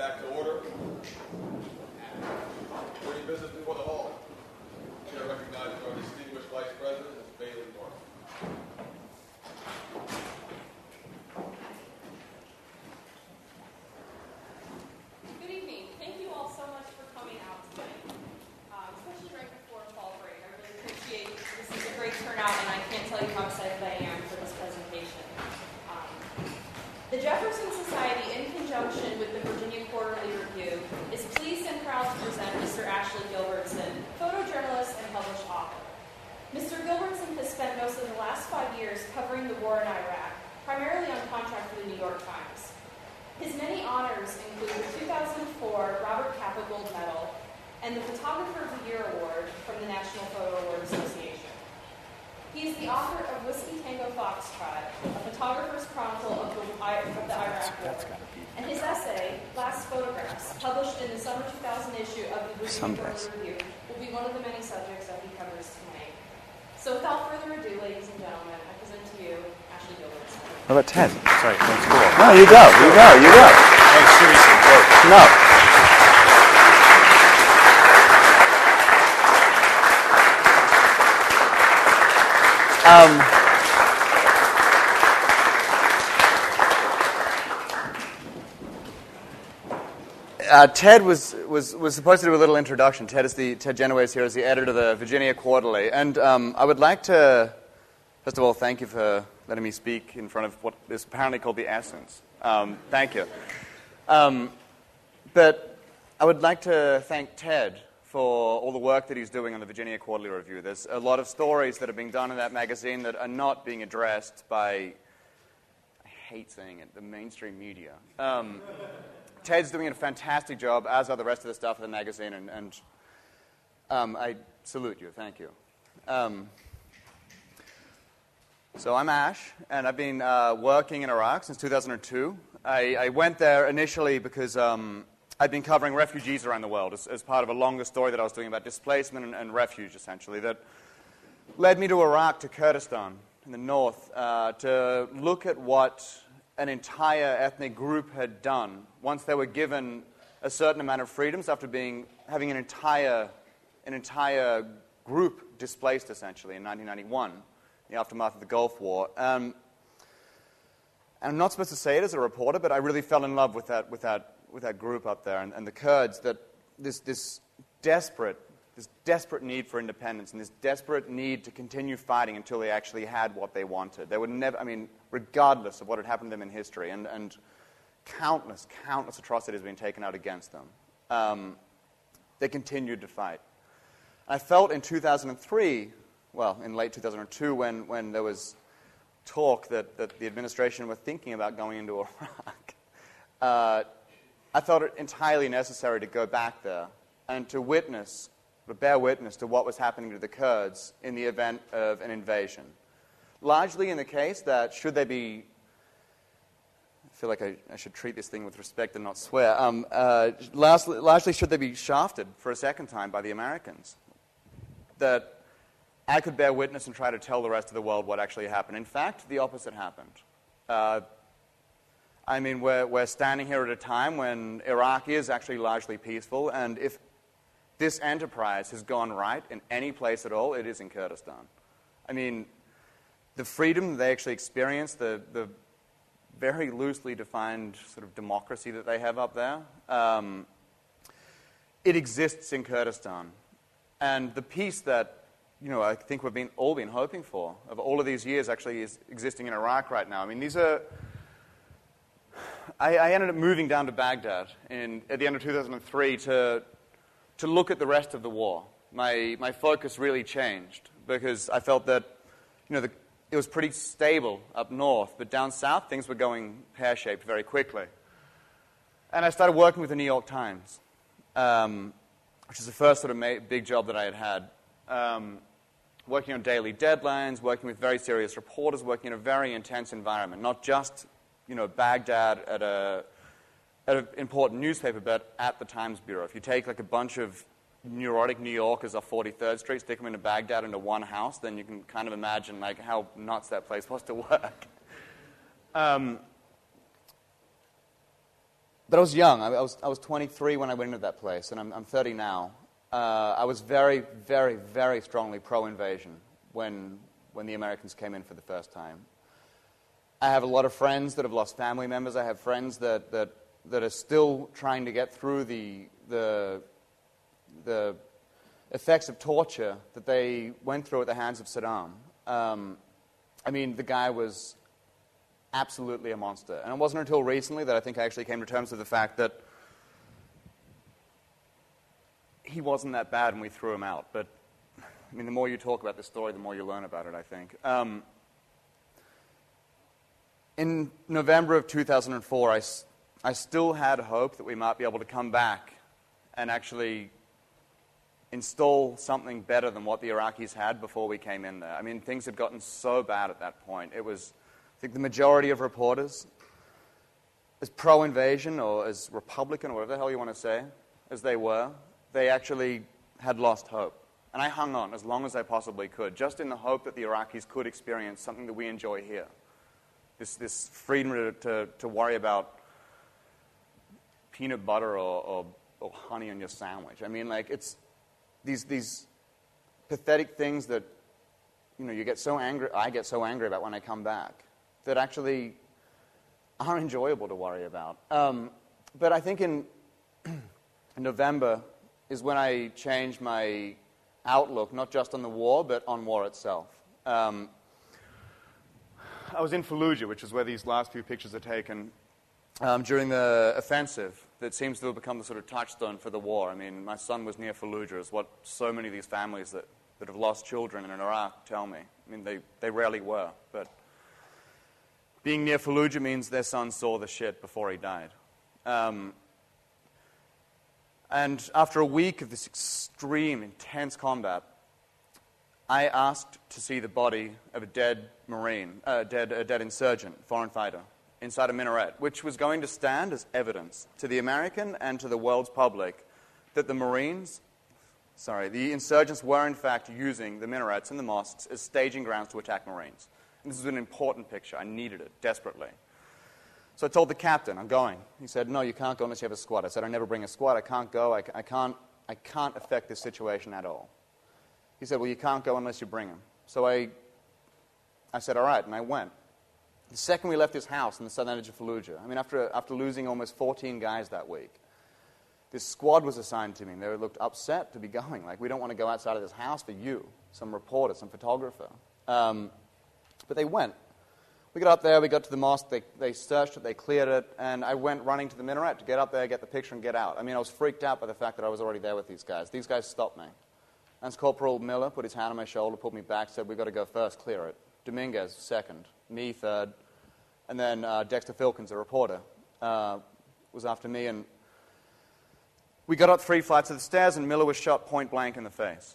back to order. Any business before the hall? Chair recognizes our distinguished Vice President, Ms. Bailey North. Good evening. Thank you all so much for coming out tonight, especially right before fall break. I really appreciate it. This is a great turnout, and I can't tell you how excited I am for this presentation. The Jefferson Society, in conjunction with the Virginia Quarterly Review, is pleased and proud to present Mr. Ashley Gilbertson, photojournalist and published author. Mr. Gilbertson has spent most of the last 5 years covering the war in Iraq, primarily on contract for the New York Times. His many honors include the 2004 Robert Capa Gold Medal and the Photographer of the Year Award from the National Photo Award Association. He is the author of Whiskey Tango Foxtrot, a photographer's chronicle of the Iraq War, and his essay, Last Photographs, published in the summer 2000 issue of the Virginia Quarterly Review, will be one of the many subjects that he covers tonight. So without further ado, ladies and gentlemen, I present to you Ashley Gilbertson. How about Ted? Sorry, that's cool. No, you go. Hey, seriously, go. No. Ted was supposed to do a little introduction. Ted Genoway here is the editor of the Virginia Quarterly. And I would like to, first of all, thank you for letting me speak in front of what is apparently called the Essence. Thank you. But I would like to thank Ted for all the work that he's doing on the Virginia Quarterly Review. There's a lot of stories that are being done in that magazine that are not being addressed by, I hate saying it, the mainstream media. Ted's doing a fantastic job, as are the rest of the staff of the magazine, and I salute you. Thank you. So I'm Ash, and I've been working in Iraq since 2002. I went there initially because I'd been covering refugees around the world as part of a longer story that I was doing about displacement and refuge, essentially, that led me to Iraq, to Kurdistan in the north, to look at what an entire ethnic group had done once they were given a certain amount of freedoms after having an entire group displaced, essentially, in 1991, the aftermath of the Gulf War. And I'm not supposed to say it as a reporter, but I really fell in love with that group up there and the Kurds, that this desperate need for independence and this desperate need to continue fighting until they actually had what they wanted. They would never, regardless of what had happened to them in history, and countless atrocities being taken out against them, they continued to fight. I felt in 2003, well, in late 2002, when there was talk that the administration were thinking about going into Iraq, I felt it entirely necessary to go back there and to bear witness to what was happening to the Kurds in the event of an invasion. Largely in the case that should they be, I feel like I should treat this thing with respect and not swear, largely should they be shafted for a second time by the Americans, that I could bear witness and try to tell the rest of the world what actually happened. In fact, the opposite happened. We're standing here at a time when Iraq is actually largely peaceful, and if this enterprise has gone right in any place at all, it is in Kurdistan. The freedom they actually experience, the very loosely defined sort of democracy that they have up there, it exists in Kurdistan. And the peace that I think we've all been hoping for of all of these years actually is existing in Iraq right now. I ended up moving down to Baghdad at the end of 2003 to look at the rest of the war. My focus really changed because I felt that it was pretty stable up north, but down south things were going pear-shaped very quickly. And I started working with the New York Times, which is the first sort of big job that I had. Working on daily deadlines, working with very serious reporters, working in a very intense environment, not just Baghdad at an important newspaper, but at the Times Bureau. If you take like a bunch of neurotic New Yorkers off 43rd Street, stick them into Baghdad into one house, then you can kind of imagine like how nuts that place was to work. But I was young. I was 23 when I went into that place, and I'm 30 now. I was very, very, very strongly pro-invasion when the Americans came in for the first time. I have a lot of friends that have lost family members. I have friends that are still trying to get through the effects of torture that they went through at the hands of Saddam. I mean, the guy was absolutely a monster. And it wasn't until recently that I think I actually came to terms with the fact that he wasn't that bad and we threw him out. But, I mean, the more you talk about this story, the more you learn about it, I think. In November of 2004, I still had hope that we might be able to come back and actually install something better than what the Iraqis had before we came in there. I mean, things had gotten so bad at that point. It was, I think the majority of reporters, as pro-invasion or as Republican or whatever the hell you want to say, as they were, they actually had lost hope. And I hung on as long as I possibly could, just in the hope that the Iraqis could experience something that we enjoy here. This freedom to worry about peanut butter or honey on your sandwich. I mean, like, it's these pathetic things that, you know, you get so angry, I get so angry about when I come back, that actually aren't enjoyable to worry about. But I think in November is when I changed my outlook, not just on the war, but on war itself. I was in Fallujah, which is where these last few pictures are taken, during the offensive that seems to have become the sort of touchstone for the war. I mean, my son was near Fallujah, is what so many of these families that have lost children in Iraq tell me. I mean, they rarely were, but being near Fallujah means their son saw the shit before he died. And after a week of this extreme, intense combat, I asked to see the body of a dead Marine, a dead insurgent, foreign fighter, inside a minaret, which was going to stand as evidence to the American and to the world's public that the insurgents were in fact using the minarets and the mosques as staging grounds to attack Marines. And this was an important picture. I needed it desperately. So I told the captain, I'm going. He said, no, you can't go unless you have a squad. I said, I never bring a squad. I can't go. I can't affect this situation at all. He said, well, you can't go unless you bring him. So I said, all right, and I went. The second we left his house in the southern edge of Fallujah, I mean, after losing almost 14 guys that week, this squad was assigned to me, and they looked upset to be going. Like, we don't want to go outside of this house for you, some reporter, some photographer. But they went. We got up there, we got to the mosque, they searched it, they cleared it, and I went running to the minaret to get up there, get the picture, and get out. I mean, I was freaked out by the fact that I was already there with these guys. These guys stopped me. Lance Corporal Miller put his hand on my shoulder, pulled me back, said, we've got to go first, clear it. Dominguez, second. Me, third. And then Dexter Filkins, a reporter, was after me. And we got up 3 flights of the stairs, and Miller was shot point blank in the face.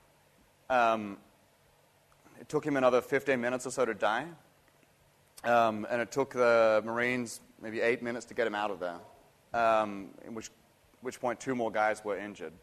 It took him another 15 minutes or so to die. And it took the Marines maybe 8 minutes to get him out of there, in which point 2 more guys were injured.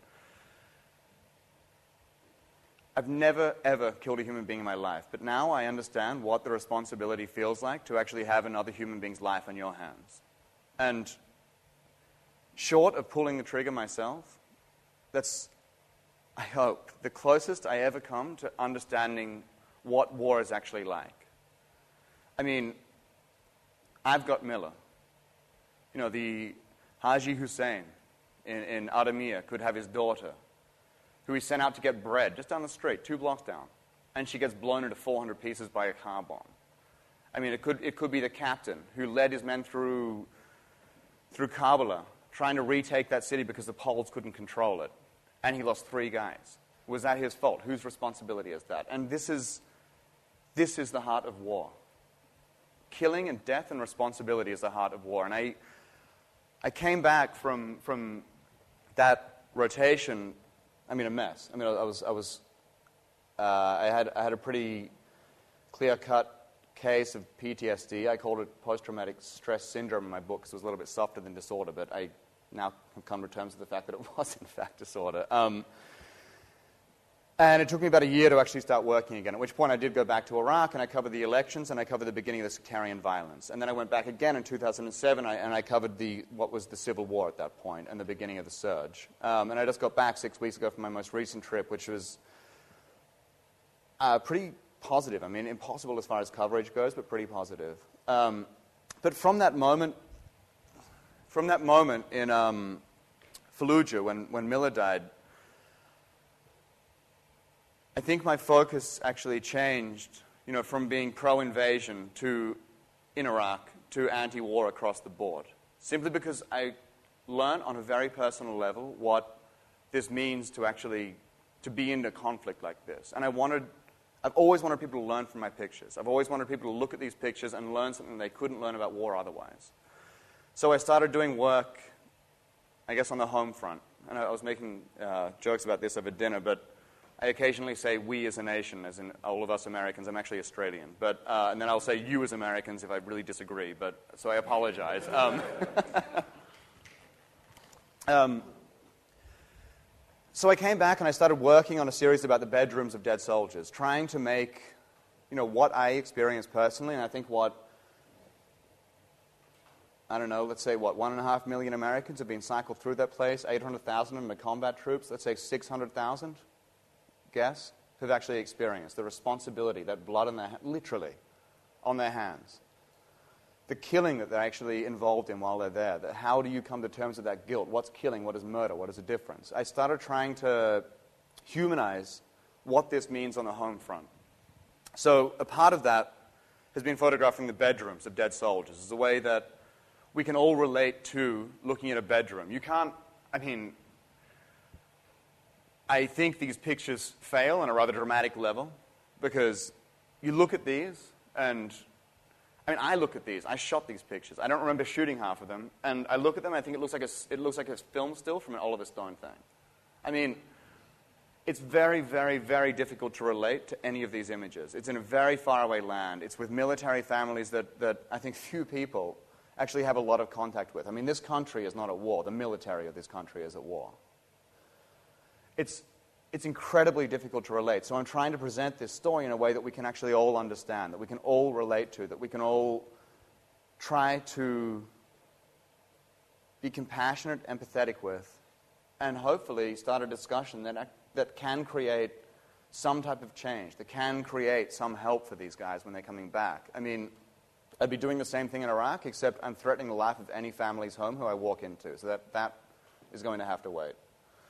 I've never, ever killed a human being in my life, but now I understand what the responsibility feels like to actually have another human being's life in your hands. And short of pulling the trigger myself, that's, I hope, the closest I ever come to understanding what war is actually like. I mean, I've got Miller. You know, the Haji Hussein in Adamiyah could have his daughter, who he sent out to get bread just down the street, 2 blocks down, and she gets blown into 400 pieces by a car bomb. I mean, it could be the captain who led his men through Karbala, trying to retake that city because the Poles couldn't control it, and he lost 3 guys. Was that his fault? Whose responsibility is that? And this is the heart of war. Killing and death and responsibility is the heart of war. And I came back from that rotation, I mean, a mess. I mean, I had a pretty clear-cut case of PTSD. I called it post-traumatic stress syndrome in my book because it was a little bit softer than disorder, but I now have come to terms with the fact that it was, in fact, disorder. And it took me about a year to actually start working again, at which point I did go back to Iraq, and I covered the elections, and I covered the beginning of the sectarian violence. And then I went back again in 2007, and I covered what was the civil war at that point, and the beginning of the surge. And I just got back 6 weeks ago from my most recent trip, which was pretty positive. I mean, impossible as far as coverage goes, but pretty positive. But from that moment in Fallujah, when Miller died, I think my focus actually changed, from being pro-invasion in Iraq to anti-war across the board. Simply because I learned on a very personal level what this means to be in a conflict like this. And I've always wanted people to learn from my pictures. I've always wanted people to look at these pictures and learn something they couldn't learn about war otherwise. So I started doing work, I guess, on the home front. And I was making jokes about this over dinner, but I occasionally say we as a nation, as in all of us Americans. I'm actually Australian. And then I'll say you as Americans if I really disagree. So I apologize. So I came back and I started working on a series about the bedrooms of dead soldiers, trying to make, what I experienced personally, and I think let's say 1.5 million Americans have been cycled through that place, 800,000 of them are combat troops, let's say 600,000, guess, who've actually experienced the responsibility, that blood literally, on their hands. The killing that they're actually involved in while they're there. How do you come to terms with that guilt? What's killing? What is murder? What is the difference? I started trying to humanize what this means on the home front. So a part of that has been photographing the bedrooms of dead soldiers. It's a way that we can all relate to looking at a bedroom. I think these pictures fail on a rather dramatic level because you look at these and I look at these. I shot these pictures. I don't remember shooting half of them. And I look at them, I think it looks like a film still from an Oliver Stone thing. It's very, very, very difficult to relate to any of these images. It's in a very faraway land. It's with military families that I think few people actually have a lot of contact with. This country is not at war. The military of this country is at war. It's incredibly difficult to relate. So I'm trying to present this story in a way that we can actually all understand, that we can all relate to, that we can all try to be compassionate, empathetic with, and hopefully start a discussion that can create some type of change, that can create some help for these guys when they're coming back. I'd be doing the same thing in Iraq, except I'm threatening the life of any family's home who I walk into. So that is going to have to wait.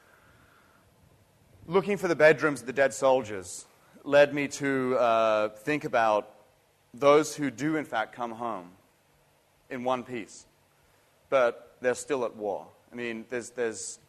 Looking for the bedrooms of the dead soldiers led me to think about those who do, in fact, come home in one piece, but they're still at war. There's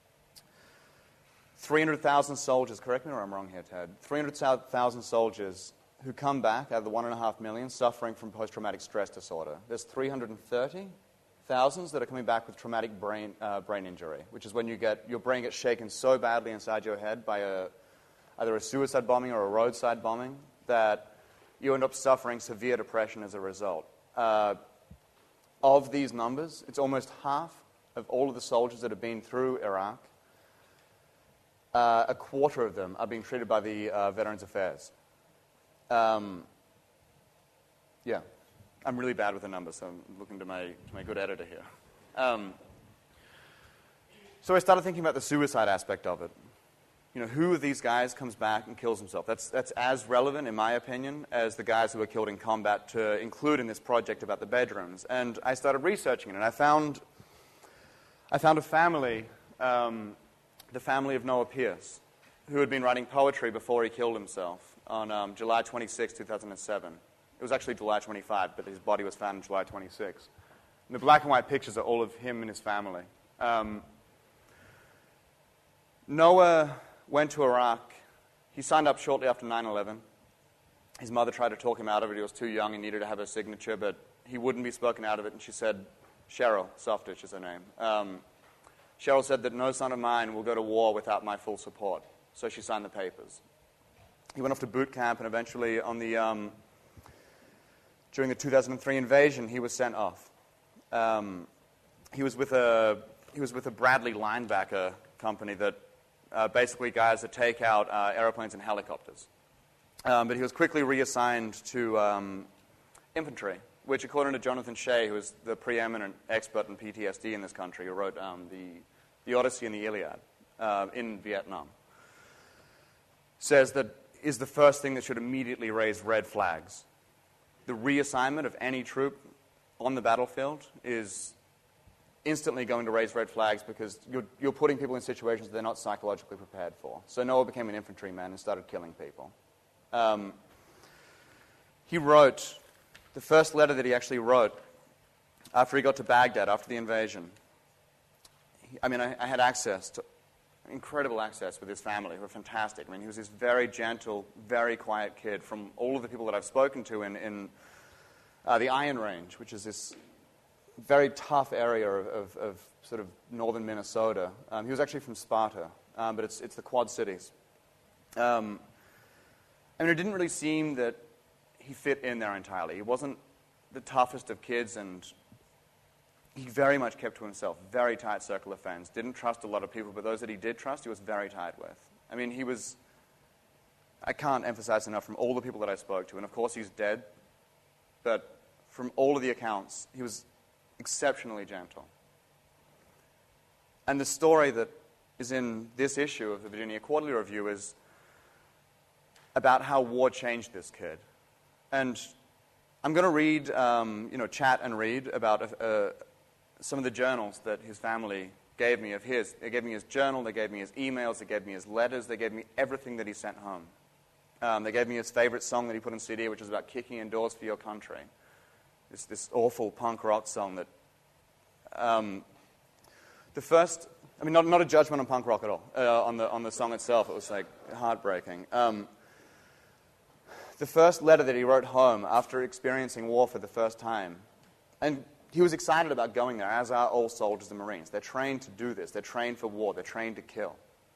300,000 soldiers, correct me or I'm wrong here, Ted, 300,000 soldiers who come back out of the 1.5 million suffering from post-traumatic stress disorder. There's 330,000 that are coming back with traumatic brain injury, which is when your brain gets shaken so badly inside your head by either a suicide bombing or a roadside bombing that you end up suffering severe depression as a result. Of these numbers, it's almost half of all of the soldiers that have been through Iraq. A quarter of them are being treated by the Veterans Affairs. I'm really bad with the numbers, so I'm looking to my good editor here. So I started thinking about the suicide aspect of it. Who of these guys comes back and kills himself? That's as relevant, in my opinion, as the guys who were killed in combat to include in this project about the bedrooms. And I started researching it, and I found a family, the family of Noah Pierce, who had been writing poetry before he killed himself on July 26, 2007. It was actually July 25, but his body was found on July 26. And the black and white pictures are all of him and his family. Noah went to Iraq. He signed up shortly after 9/11. His mother tried to talk him out of it. He was too young. He needed to have her signature, but he wouldn't be spoken out of it. And she said, Cheryl Softitch is her name. Cheryl said that no son of mine will go to war without my full support. So she signed the papers. He went off to boot camp, and eventually during the 2003 invasion, he was sent off. He was with a Bradley linebacker company that basically guys that take out airplanes and helicopters. But he was quickly reassigned to infantry, which, according to Jonathan Shea, who is the preeminent expert in PTSD in this country, who wrote the Odyssey and the Iliad in Vietnam, says that is the first thing that should immediately raise red flags. The reassignment of any troop on the battlefield is instantly going to raise red flags because you're putting people in situations they're not psychologically prepared for. So Noah became an infantryman and started killing people. He wrote, the first letter that he actually wrote after he got to Baghdad, after the invasion, I had incredible access with his family, who were fantastic. I mean, he was this very gentle, very quiet kid from all of the people that I've spoken to in the Iron Range, which is this very tough area of sort of northern Minnesota. He was actually from Sparta, but it's the Quad Cities. It didn't really seem that he fit in there entirely. He wasn't the toughest of kids, and he very much kept to himself. Very tight circle of friends. Didn't trust a lot of people, but those that he did trust, he was very tight with. I mean, I can't emphasize enough from all the people that I spoke to, and of course he's dead, but from all of the accounts, he was exceptionally gentle. And the story that is in this issue of the Virginia Quarterly Review is about how war changed this kid. And I'm going to read, chat and read about some of the journals that his family gave me of his. They gave me his journal, they gave me his emails, they gave me his letters, they gave me everything that he sent home. They gave me his favorite song that he put on CD, which was about kicking indoors for your country. This awful punk rock song that... not a judgment on punk rock at all, on the song itself. It was, heartbreaking. The first letter that he wrote home after experiencing war for the first time, and he was excited about going there, as are all soldiers and Marines. They're trained to do this. They're trained for war. They're trained to kill.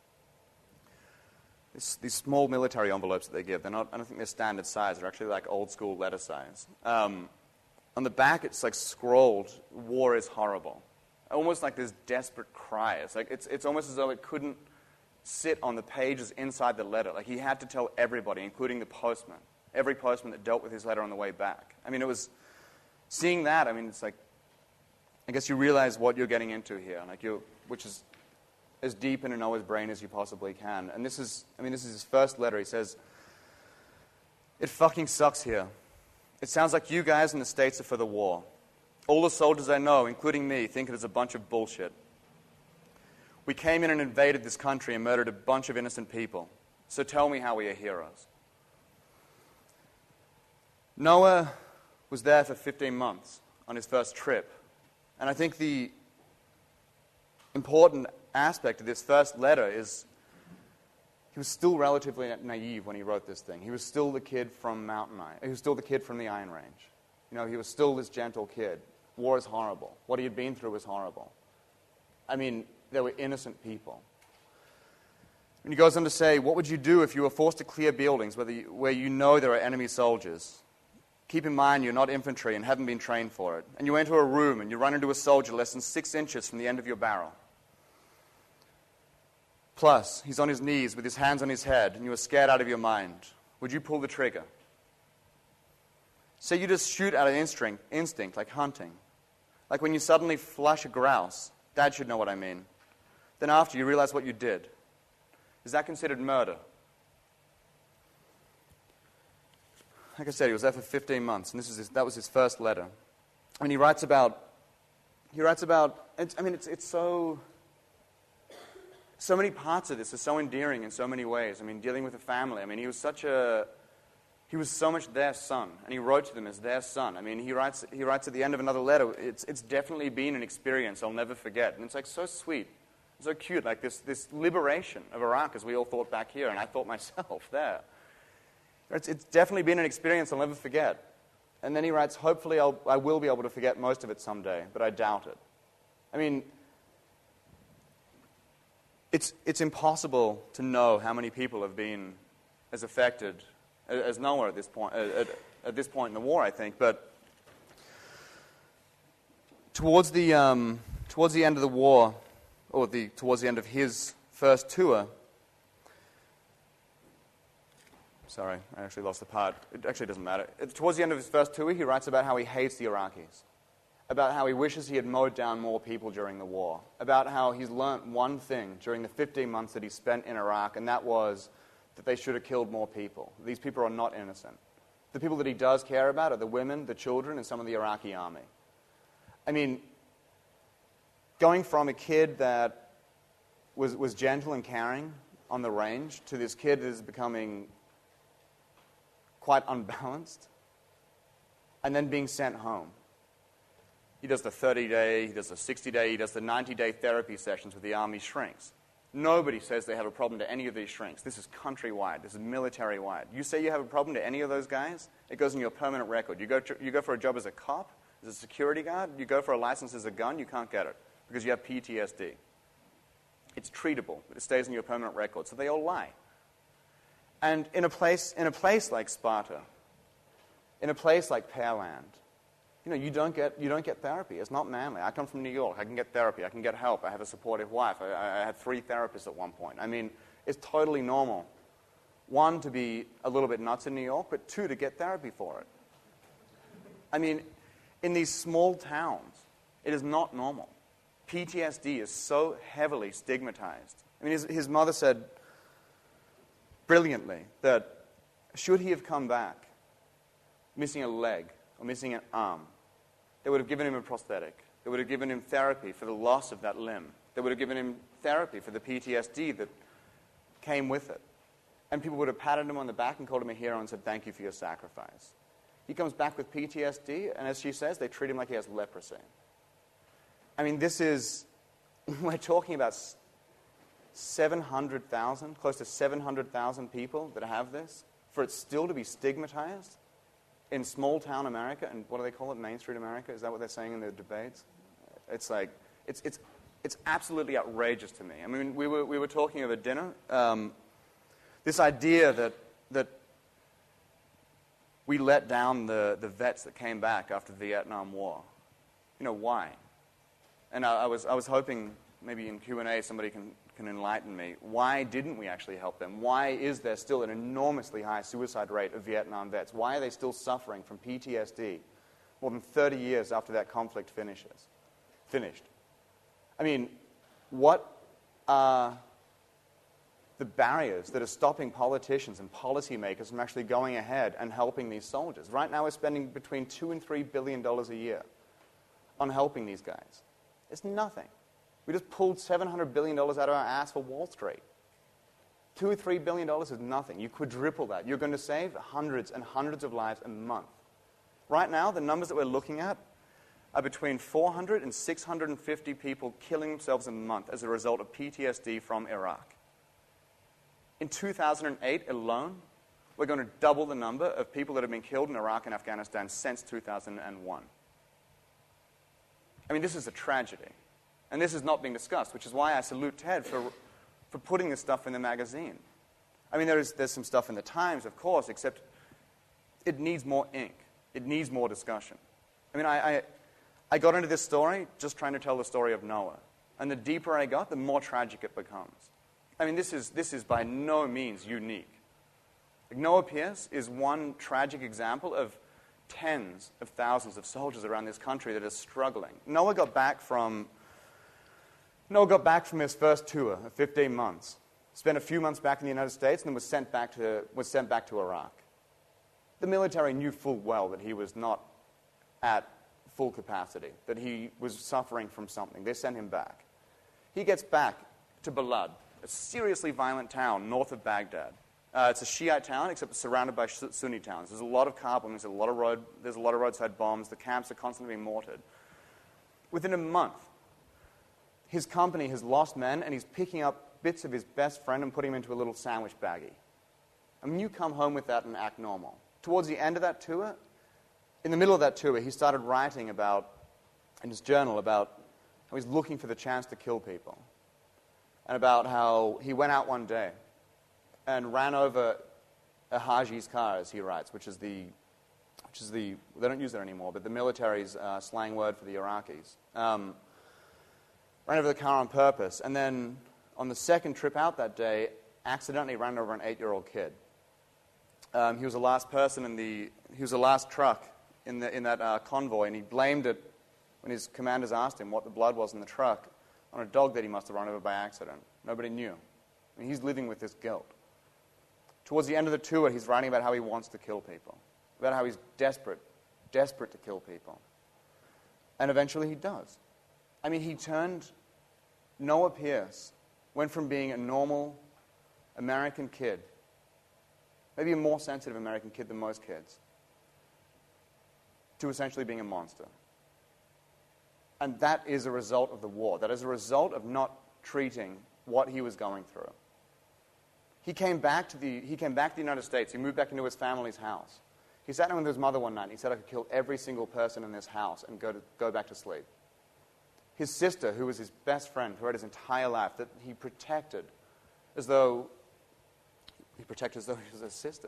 These small military envelopes that they give, I don't think they're standard size. They're actually like old school letter size. On the back, it's scrawled, "War is horrible." Almost like this desperate cry. It's almost as though it couldn't sit on the pages inside the letter. He had to tell everybody, including the postman, every postman that dealt with his letter on the way back. It was seeing that. It's I guess you realize what you're getting into here, which is as deep in a Noah's brain as you possibly can. And this is his first letter. He says, "It fucking sucks here. It sounds like you guys in the States are for the war. All the soldiers I know, including me, think it is a bunch of bullshit. We came in and invaded this country and murdered a bunch of innocent people. So tell me how we are heroes." Noah was there for 15 months on his first trip. And I think the important aspect of this first letter is he was still relatively naive when he wrote this thing. He was still the kid from He was still the kid from the Iron Range. He was still this gentle kid. War is horrible. What he had been through was horrible. There were innocent people. And he goes on to say, "What would you do if you were forced to clear buildings where you know there are enemy soldiers? Keep in mind you're not infantry and haven't been trained for it. And you enter a room and you run into a soldier less than 6 inches from the end of your barrel. Plus, he's on his knees with his hands on his head and you are scared out of your mind. Would you pull the trigger? Say you just shoot out of instinct like hunting. Like when you suddenly flush a grouse. Dad should know what I mean. Then after you realize what you did. Is that considered murder?" Like I said, he was there for 15 months, and that was his first letter. And he writes about. It's so many parts of this are so endearing in so many ways. Dealing with a family. He was so much their son, and he wrote to them as their son. He writes at the end of another letter, it's definitely been an experience I'll never forget. And it's so sweet, so cute, this liberation of Iraq, as we all thought back here, and I thought myself there. It's definitely been an experience I'll never forget. And then he writes, hopefully I will be able to forget most of it someday, but I doubt it. It's impossible to know how many people have been as affected as Noah at this point in the war, I think. But towards the end of the war, or towards the end of his first tour, sorry, I actually lost the part. It actually doesn't matter. Towards the end of his first tour, he writes about how he hates the Iraqis, about how he wishes he had mowed down more people during the war, about how he's learnt one thing during the 15 months that he spent in Iraq, and that was that they should have killed more people. These people are not innocent. The people that he does care about are the women, the children, and some of the Iraqi army. I mean, going from a kid that was gentle and caring on the range to this kid that is becoming quite unbalanced, and then being sent home. He does the 30-day, he does the 60-day, he does the 90-day therapy sessions with the army shrinks. Nobody says they have a problem to any of these shrinks. This is countrywide. This is military-wide. You say you have a problem to any of those guys, it goes in your permanent record. You go for a job as a cop, as a security guard, you go for a license as a gun, you can't get it because you have PTSD. It's treatable, but it stays in your permanent record. So they all lie. And in a place like Sparta, in a place like Pearland, you don't get therapy. It's not manly. I come from New York. I can get therapy. I can get help. I have a supportive wife. I had 3 therapists at one point. I mean, it's totally normal. 1, to be a little bit nuts in New York, but 2, to get therapy for it. I mean, in these small towns, it is not normal. PTSD is so heavily stigmatized. I mean, his mother said brilliantly that should he have come back missing a leg or missing an arm, they would have given him a prosthetic. They would have given him therapy for the loss of that limb. They would have given him therapy for the PTSD that came with it. And people would have patted him on the back and called him a hero and said, thank you for your sacrifice. He comes back with PTSD, and as she says, they treat him like he has leprosy. I mean, we're talking about 700,000, close to 700,000 people that have this, for it still to be stigmatized in small-town America, and what do they call it, Main Street America? Is that what they're saying in the debates? It's like, it's absolutely outrageous to me. I mean, we were talking over dinner, this idea that we let down the vets that came back after the Vietnam War. Why? And I was hoping maybe in Q&A somebody can enlighten me. Why didn't we actually help them? Why is there still an enormously high suicide rate of Vietnam vets? Why are they still suffering from PTSD more than 30 years after that conflict finished? I mean, what are the barriers that are stopping politicians and policymakers from actually going ahead and helping these soldiers? Right now we're spending between $2 and $3 billion a year on helping these guys. It's nothing. We just pulled $700 billion out of our ass for Wall Street. $2 or $3 billion is nothing. You quadruple that. You're going to save hundreds and hundreds of lives a month. Right now, the numbers that we're looking at are between 400 and 650 people killing themselves a month as a result of PTSD from Iraq. In 2008 alone, we're going to double the number of people that have been killed in Iraq and Afghanistan since 2001. I mean, this is a tragedy. And this is not being discussed, which is why I salute Ted for putting this stuff in the magazine. I mean, there's some stuff in the Times, of course, except it needs more ink. It needs more discussion. I mean, I got into this story just trying to tell the story of Noah. And the deeper I got, the more tragic it becomes. I mean, this is by no means unique. Like, Noah Pierce is one tragic example of tens of thousands of soldiers around this country that are struggling. Noah got back from his first tour of 15 months, spent a few months back in the United States, and then was sent back to Iraq. The military knew full well that he was not at full capacity, that he was suffering from something. They sent him back. He gets back to Balad, a seriously violent town north of Baghdad. It's a Shiite town, except it's surrounded by Sunni towns. There's a lot of car bombings, there's a lot of roadside bombs. The camps are constantly being mortared. Within a month, his company has lost men, and he's picking up bits of his best friend and putting him into a little sandwich baggie. I mean, you come home with that and act normal. Towards the end of that tour, in the middle of that tour, he started writing in his journal about how he's looking for the chance to kill people. And about how he went out one day and ran over a Haji's car, as he writes, which is the, they don't use that anymore, but the military's slang word for the Iraqis. Ran over the car on purpose, and then on the second trip out that day, accidentally ran over an 8-year-old kid. He was the last person he was the last truck in that convoy, and he blamed it when his commanders asked him what the blood was in the truck on a dog that he must have run over by accident. Nobody knew. I mean, he's living with this guilt. Towards the end of the tour, he's writing about how he wants to kill people, about how he's desperate to kill people. And eventually he does. I mean, Noah Pierce went from being a normal American kid, maybe a more sensitive American kid than most kids, to essentially being a monster. And that is a result of the war. That is a result of not treating what he was going through. He came back to the United States. He moved back into his family's house. He sat down with his mother one night and he said, I could kill every single person in this house and go back to sleep. His sister, who was his best friend throughout his entire life, that he protected as though he was his sister.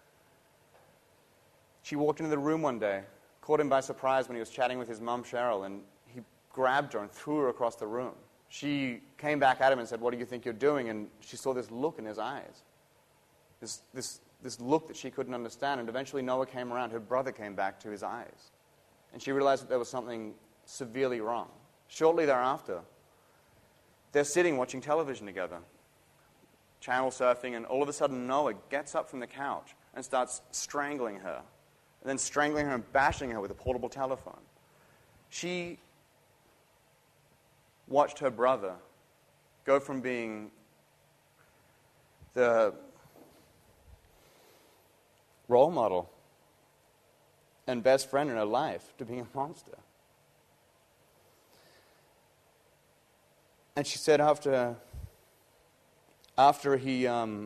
She walked into the room one day, caught him by surprise when he was chatting with his mum, Cheryl, and he grabbed her and threw her across the room. She came back at him and said, what do you think you're doing? And she saw this look in his eyes, this look that she couldn't understand. And eventually Noah came around. Her brother came back to his eyes. And she realized that there was something severely wrong. Shortly thereafter, they're sitting watching television together, channel surfing, and all of a sudden Noah gets up from the couch and starts strangling her, and then strangling her and bashing her with a portable telephone. She watched her brother go from being the role model and best friend in her life to being a monster. And she said after he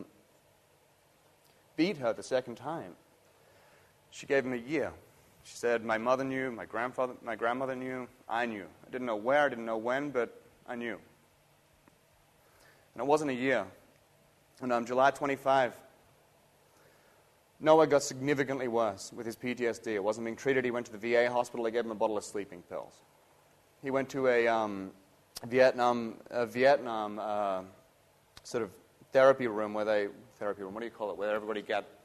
beat her the second time, she gave him a year. She said, my mother knew, my grandmother knew, I knew. I didn't know where, I didn't know when, but I knew. And it wasn't a year. And on July 25, Noah got significantly worse with his PTSD. It wasn't being treated. He went to the VA hospital. They gave him a bottle of sleeping pills. He went to a Vietnam sort of therapy room what do you call it, where everybody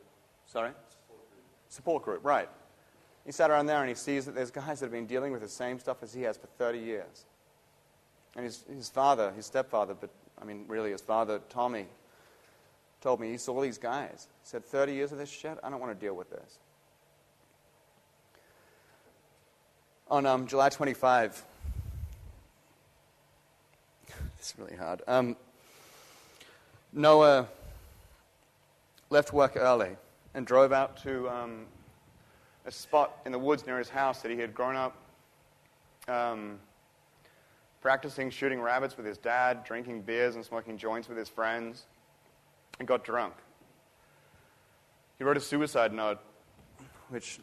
Support group, right. He sat around there and he sees that there's guys that have been dealing with the same stuff as he has for 30 years. And his stepfather, but I mean really his father, Tommy, told me he saw these guys. He said, 30 years of this shit? I don't want to deal with this. On July 25, this is really hard. Noah left work early and drove out to a spot in the woods near his house that he had grown up practicing shooting rabbits with his dad, drinking beers and smoking joints with his friends, and got drunk. He wrote a suicide note, which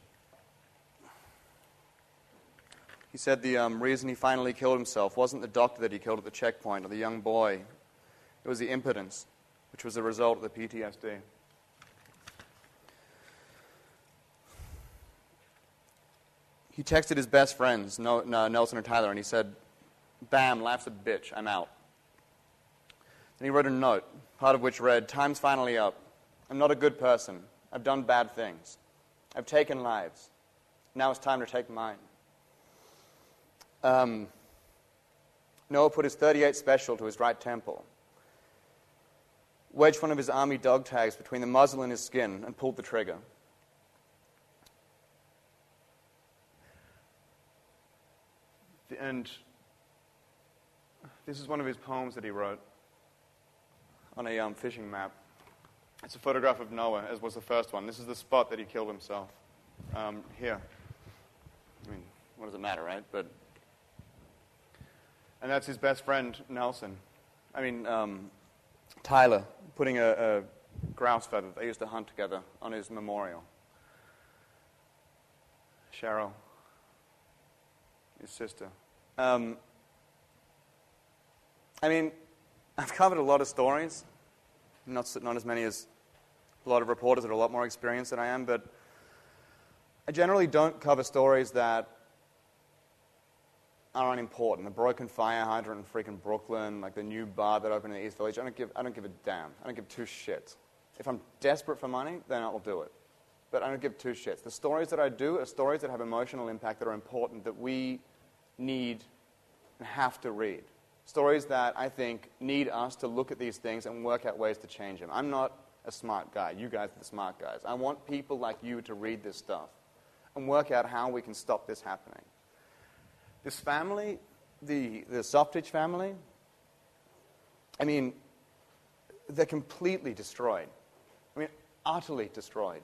he said the reason he finally killed himself wasn't the doctor that he killed at the checkpoint or the young boy. It was the impotence, which was the result of the PTSD. He texted his best friends, Nelson and Tyler, and he said, bam, life's a bitch, I'm out. Then he wrote a note, part of which read, time's finally up. I'm not a good person. I've done bad things. I've taken lives. Now it's time to take mine. Noah put his .38 special to his right temple, wedged one of his army dog tags between the muzzle and his skin, and pulled the trigger. And this is one of his poems that he wrote on a fishing map. It's a photograph of Noah, as was the first one. This is the spot that he killed himself. Here. I mean, what does it matter, right? And that's his best friend, Tyler, putting a grouse feather they used to hunt together on his memorial. Cheryl, his sister. I've covered a lot of stories, not as many as a lot of reporters that are a lot more experienced than I am, but I generally don't cover stories that are unimportant. The broken fire hydrant in freaking Brooklyn, like the new bar that opened in the East Village. I don't give a damn. I don't give two shits. If I'm desperate for money, then I'll do it. but I don't give two shits. The stories that I do are stories that have emotional impact, that are important, that we need and have to read. Stories that I think need us to look at these things and work out ways to change them. I'm not a smart guy. You guys are the smart guys. I want people like you to read this stuff and work out how we can stop this happening. This family, the Softitch family, I mean, they're completely destroyed. I mean, utterly destroyed.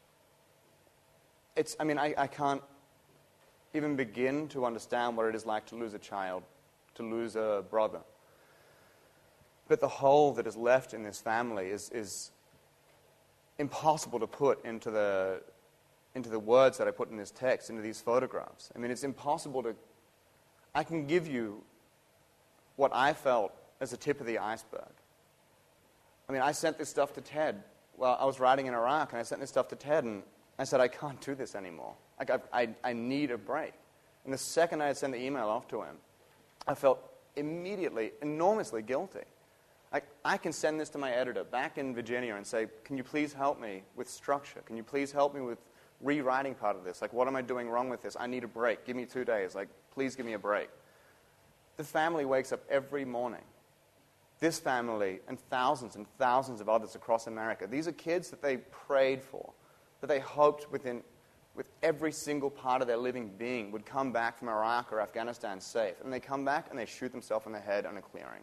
I can't even begin to understand what it is like to lose a child, to lose a brother. But the hole that is left in this family is impossible to put into the words that I put in this text, into these photographs. I mean, it's impossible to... I can give you what I felt as the tip of the iceberg. I mean, I sent this stuff to Ted. Well, I was riding in Iraq, and I sent this stuff to Ted, and I said, I can't do this anymore. Like, I need a break. And the second I had sent the email off to him, I felt immediately enormously guilty. Like, I can send this to my editor back in Virginia and say, can you please help me with structure? Can you please help me with rewriting part of this? Like, what am I doing wrong with this? I need a break. Give me 2 days. Like, please give me a break. The family wakes up every morning. This family and thousands of others across America. These are kids that they prayed for, that they hoped with every single part of their living being would come back from Iraq or Afghanistan safe. And they come back and they shoot themselves in the head on a clearing.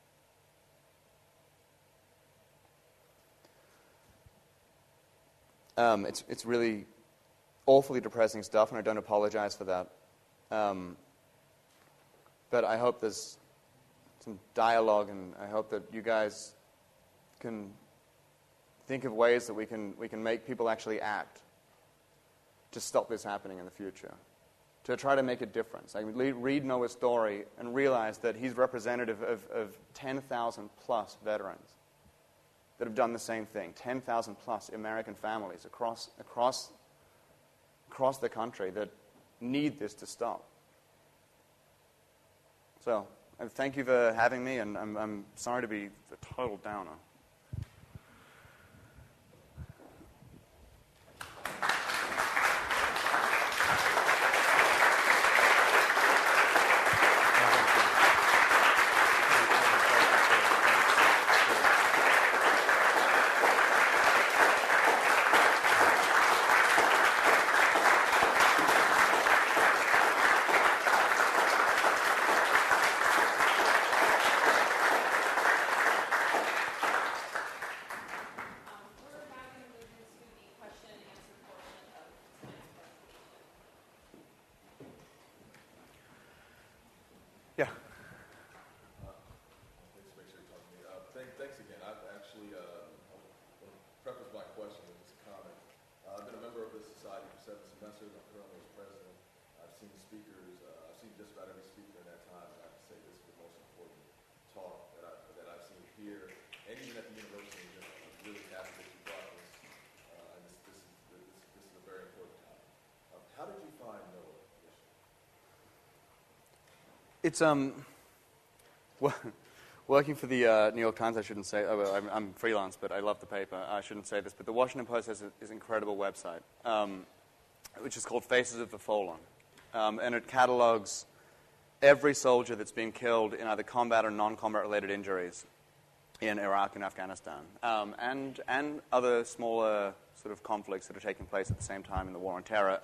It's really awfully depressing stuff, and I don't apologize for that. But I hope there's some dialogue, and I hope that you guys can think of ways that we can make people actually act to stop this happening in the future, to try to make a difference. I mean, read Noah's story and realize that he's representative of 10,000 plus veterans that have done the same thing, 10,000 plus American families across the country that need this to stop. So, thank you for having me, and I'm sorry to be a total downer. Yeah. Make sure you're talking to me. Thanks again. I've actually preface my question with this comment. I've been a member of this society for 7 semesters. I'm currently its president. I've seen speakers. I've seen just about every speaker in that time, and I have to say this is the most important talk that I've seen here, and even at the university in general. I'm really happy that you brought this, and this is a very important topic. How did you find Noah? It's working for the New York Times. I shouldn't say. I'm freelance, but I love the paper. I shouldn't say this, but the Washington Post has this incredible website, which is called Faces of the Fallen, and it catalogs every soldier that's been killed in either combat or non-combat related injuries in Iraq and Afghanistan, and other smaller sort of conflicts that are taking place at the same time in the war on terror.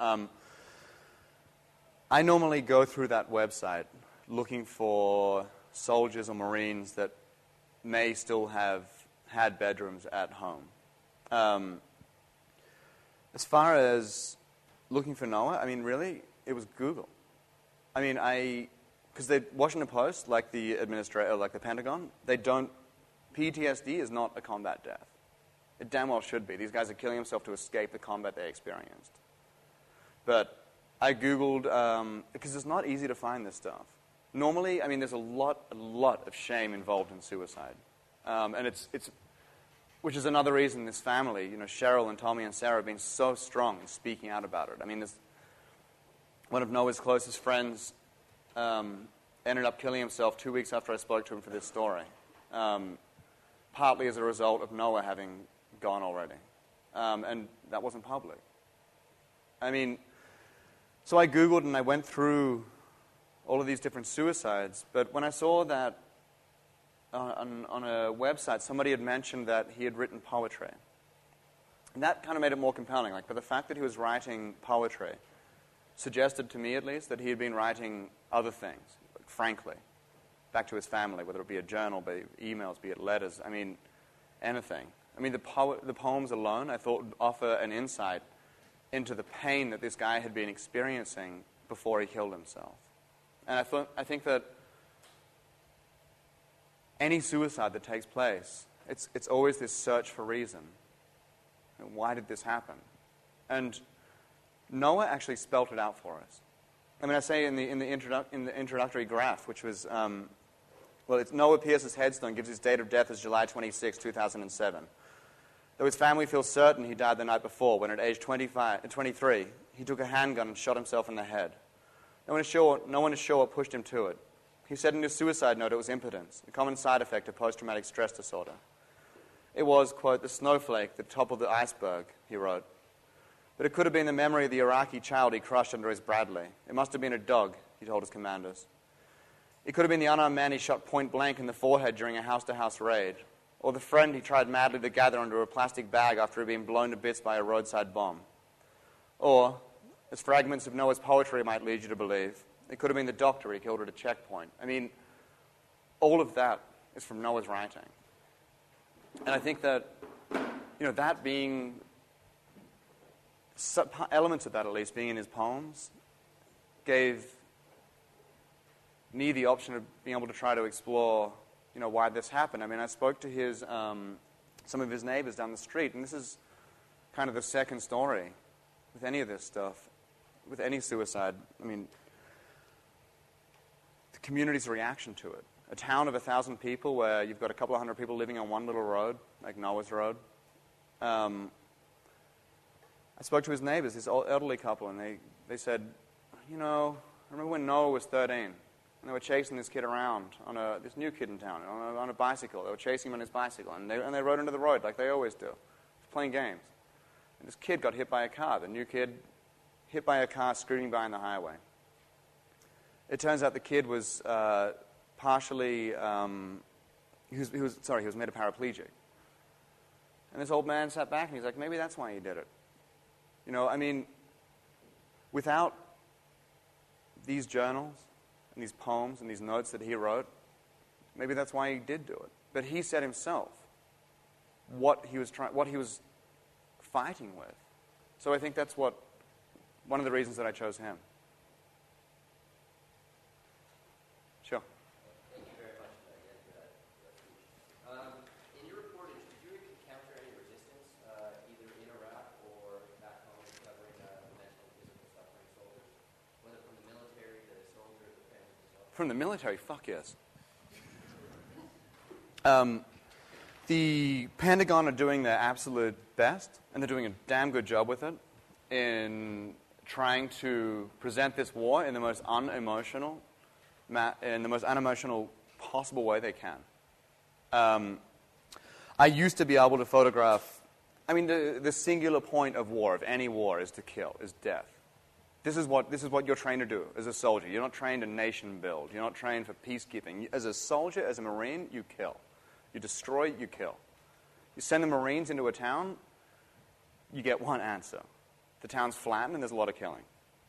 I normally go through that website looking for soldiers or Marines that may still have had bedrooms at home. As far as looking for Noah, I mean, really, it was Google. I mean, because the Washington Post, like the Pentagon, PTSD is not a combat death. It damn well should be. These guys are killing themselves to escape the combat they experienced. But I Googled, because it's not easy to find this stuff. Normally, I mean, there's a lot of shame involved in suicide. And which is another reason this family, Cheryl and Tommy and Sarah have been so strong in speaking out about it. I mean, one of Noah's closest friends ended up killing himself 2 weeks after I spoke to him for this story, partly as a result of Noah having gone already. and that wasn't public. I mean, so I Googled and I went through all of these different suicides, but when I saw that on a website, somebody had mentioned that he had written poetry. And that kind of made it more compelling. But the fact that he was writing poetry suggested to me, at least, that he had been writing other things, frankly, back to his family, whether it be a journal, be it emails, be it letters, anything. The poems alone, I thought, would offer an insight into the pain that this guy had been experiencing before he killed himself. And I think that any suicide that takes place, it's always this search for reason. Why did this happen? And Noah actually spelt it out for us. I say in the introductory graph, which was, it's Noah Pierce's headstone gives his date of death as July 26, 2007. Though his family feels certain he died the night before, when at age 23, he took a handgun and shot himself in the head. No one is sure what pushed him to it. He said in his suicide note it was impotence, a common side effect of post-traumatic stress disorder. It was, quote, the snowflake that toppled the iceberg, he wrote. But it could have been the memory of the Iraqi child he crushed under his Bradley. It must have been a dog, he told his commanders. It could have been the unarmed man he shot point blank in the forehead during a house-to-house raid, or the friend he tried madly to gather under a plastic bag after he'd been blown to bits by a roadside bomb. Or, as fragments of Noah's poetry might lead you to believe, it could have been the doctor he killed at a checkpoint. All of that is from Noah's writing. And I think that, that being, elements of that at least being in his poems, gave me the option of being able to try to explore, why this happened. I spoke to some of his neighbors down the street, and this is kind of the second story with any of this stuff, with any suicide. The community's reaction to it. A town of 1,000 people where you've got a couple of hundred people living on one little road, like Noah's Road. I spoke to his neighbors, this elderly couple, and they said, I remember when Noah was 13, and they were chasing this kid around, this new kid in town, on a bicycle. They were chasing him on his bicycle, and they rode into the road like they always do, just playing games. And this kid got hit by a car. The new kid hit by a car screaming by on the highway. It turns out the kid was partially, he was made a paraplegic. And this old man sat back and he's like, maybe that's why he did it. Without these journals and these poems and these notes that he wrote, maybe that's why he did do it. But he said himself what he was fighting with. So I think that's one of the reasons that I chose him. Sure. Thank you very much again for that speech. In your reportage, did you encounter any resistance, either in Iraq or back home, covering mental and physical suffering soldiers, whether from the military, the soldiers, the families themselves? From the military? Fuck yes. The Pentagon are doing their absolute best, and they're doing a damn good job with it in trying to present this war in the most unemotional possible way they can. I used to be able to photograph. The singular point of war, of any war, is to kill, is death. This is what you're trained to do as a soldier. You're not trained to nation build. You're not trained for peacekeeping. As a soldier, as a Marine, you kill. You destroy, you kill. You send the Marines into a town, you get one answer. The town's flattened and there's a lot of killing.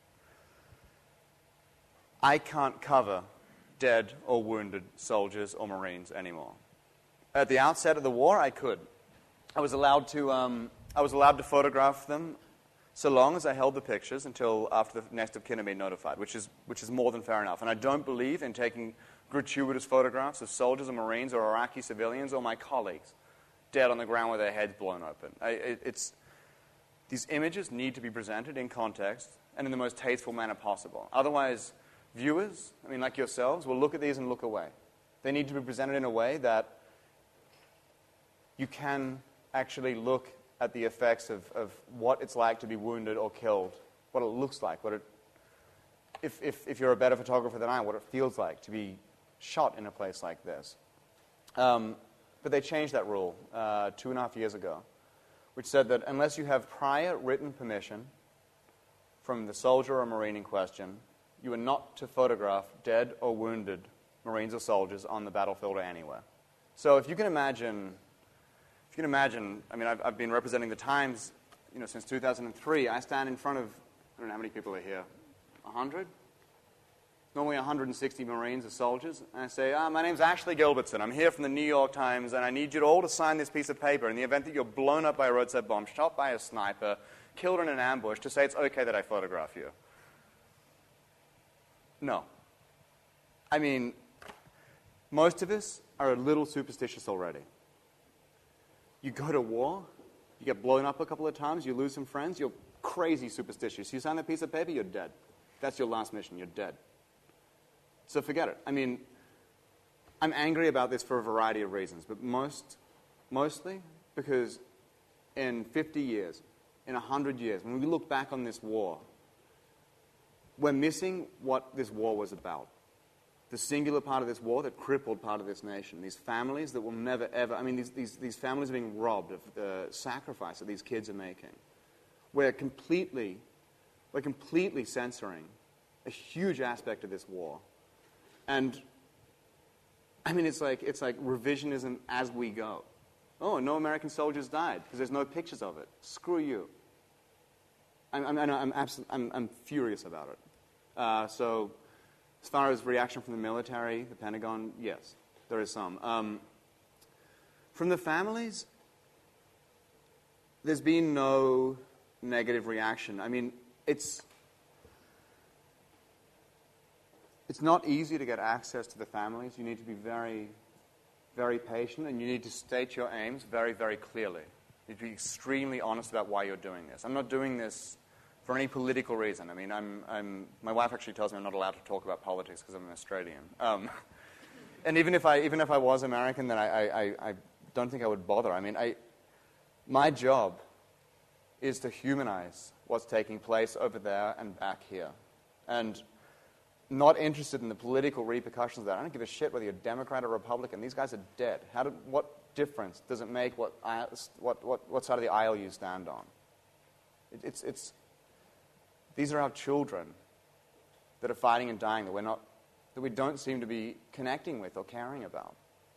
I can't cover dead or wounded soldiers or Marines anymore. At the outset of the war, I could. I was allowed to photograph them so long as I held the pictures until after the next of kin had been notified, which is more than fair enough. And I don't believe in taking gratuitous photographs of soldiers or Marines or Iraqi civilians or my colleagues dead on the ground with their heads blown open. These images need to be presented in context and in the most tasteful manner possible. Otherwise, viewers, like yourselves, will look at these and look away. They need to be presented in a way that you can actually look at the effects of what it's like to be wounded or killed, what it looks like, if you're a better photographer than I am, what it feels like to be shot in a place like this. But they changed that rule 2.5 years ago, which said that unless you have prior written permission from the soldier or Marine in question, you are not to photograph dead or wounded Marines or soldiers on the battlefield or anywhere. So if you can imagine, I mean, I've been representing the Times, since 2003. I stand in front of, I don't know how many people are here, 100? Normally 160 Marines or soldiers, and I say, my name's Ashley Gilbertson. I'm here from the New York Times, and I need you all to sign this piece of paper in the event that you're blown up by a roadside bomb, shot by a sniper, killed in an ambush, to say it's okay that I photograph you. No. I mean, most of us are a little superstitious already. You go to war, you get blown up a couple of times, you lose some friends, you're crazy superstitious. You sign that piece of paper, you're dead. That's your last mission, you're dead. So forget it. I mean, I'm angry about this for a variety of reasons, but mostly because in 50 years, in 100 years, when we look back on this war, we're missing what this war was about. The singular part of this war that crippled part of this nation. These families that will never, ever, I mean, these families are being robbed of the sacrifice that these kids are making. We're completely censoring a huge aspect of this war. And, I mean, it's like revisionism as we go. Oh, no American soldiers died because there's no pictures of it. Screw you. I'm furious about it. So, as far as reaction from the military, the Pentagon, yes, there is some. From the families, there's been no negative reaction. I mean, it's not easy to get access to the families. You need to be very, very patient, and you need to state your aims very, very clearly. You need to be extremely honest about why you're doing this. I'm not doing this for any political reason. I mean, my wife actually tells me I'm not allowed to talk about politics because I'm an Australian. And even if I was American, then I don't think I would bother. I mean, my job is to humanize what's taking place over there and back here. And not interested in the political repercussions of that. I don't give a shit whether you're Democrat or Republican. These guys are dead. What difference does it make what side of the aisle you stand on? These are our children that are fighting and dying that we don't seem to be connecting with or caring about.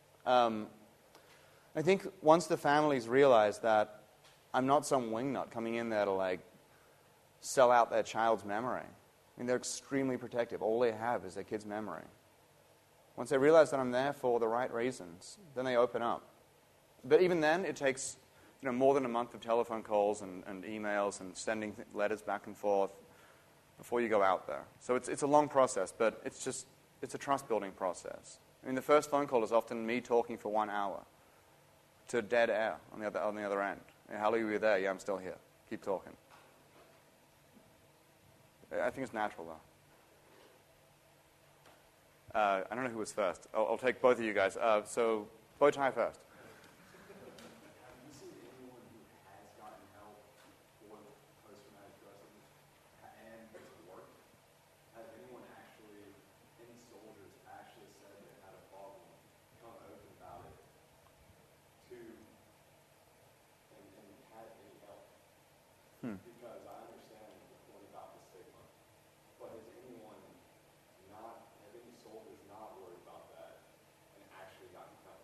I think once the families realize that I'm not some wingnut coming in there to sell out their child's memory. I mean, they're extremely protective. All they have is their kid's memory. Once they realize that I'm there for the right reasons, then they open up. But even then, it takes more than a month of telephone calls and emails and sending letters back and forth before you go out there. So it's a long process, but it's a trust-building process. I mean, the first phone call is often me talking for 1 hour to dead air on the other end. Hey, how long were you there? Yeah, I'm still here. Keep talking. I think it's natural, though. I don't know who was first. I'll take both of you guys. So, Bowtie first. Have you seen anyone who has gotten help for post-traumatic stress and it's worked? Has anyone any soldiers actually said they had a problem, come open about it, and had any help? Because I understand the point about the stigma, but has any soldiers not worried about that and actually gotten help?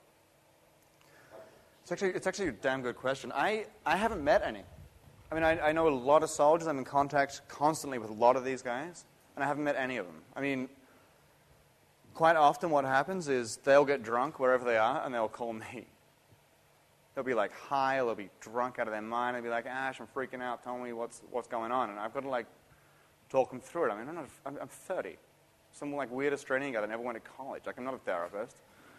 It's actually a damn good question. I haven't met any. I mean, I know a lot of soldiers. I'm in contact constantly with a lot of these guys, and I haven't met any of them. I mean, quite often what happens is they'll get drunk wherever they are, and they'll call me. They'll be high, or they'll be drunk out of their mind. They'll be like, Ash, I'm freaking out. Tell me what's going on. And I've got to talk them through it. I mean, I'm 30. Some weird Australian guy that never went to college. I'm not a therapist.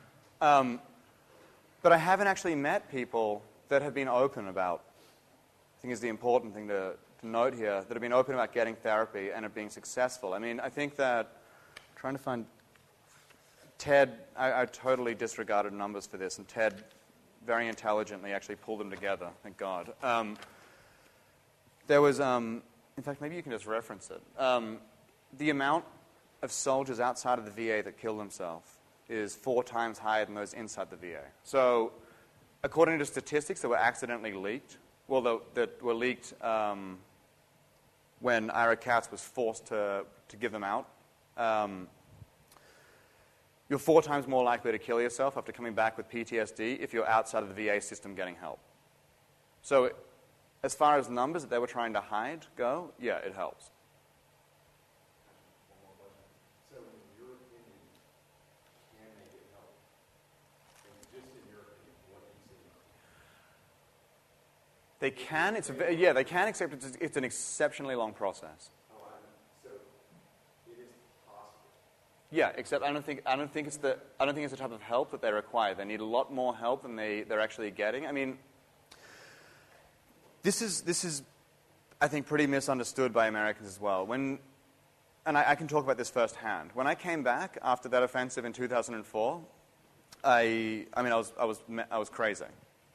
But I haven't actually met people that have been open about, I think is the important thing to note here, that have been open about getting therapy and of being successful. I mean, I think that, trying to find, Ted, I totally disregarded numbers for this, and Ted very intelligently actually pulled them together, thank God. There was, in fact, maybe you can just reference it. The amount of soldiers outside of the VA that kill themselves is 4 times higher than those inside the VA. So, according to statistics that were accidentally leaked, that were leaked when Ira Katz was forced to give them out. You're 4 times more likely to kill yourself after coming back with PTSD if you're outside of the VA system getting help. So as far as numbers that they were trying to hide go, yeah, it helps. One more question. So in your opinion, can they get help? And just in your opinion, what do you see? They can. They can, except it's an exceptionally long process. So it is possible. Yeah, except I don't think it's the type of help that they require. They need a lot more help than they're actually getting. I mean, this is I think pretty misunderstood by Americans as well. I can talk about this firsthand. When I came back after that offensive in 2004, I was crazy.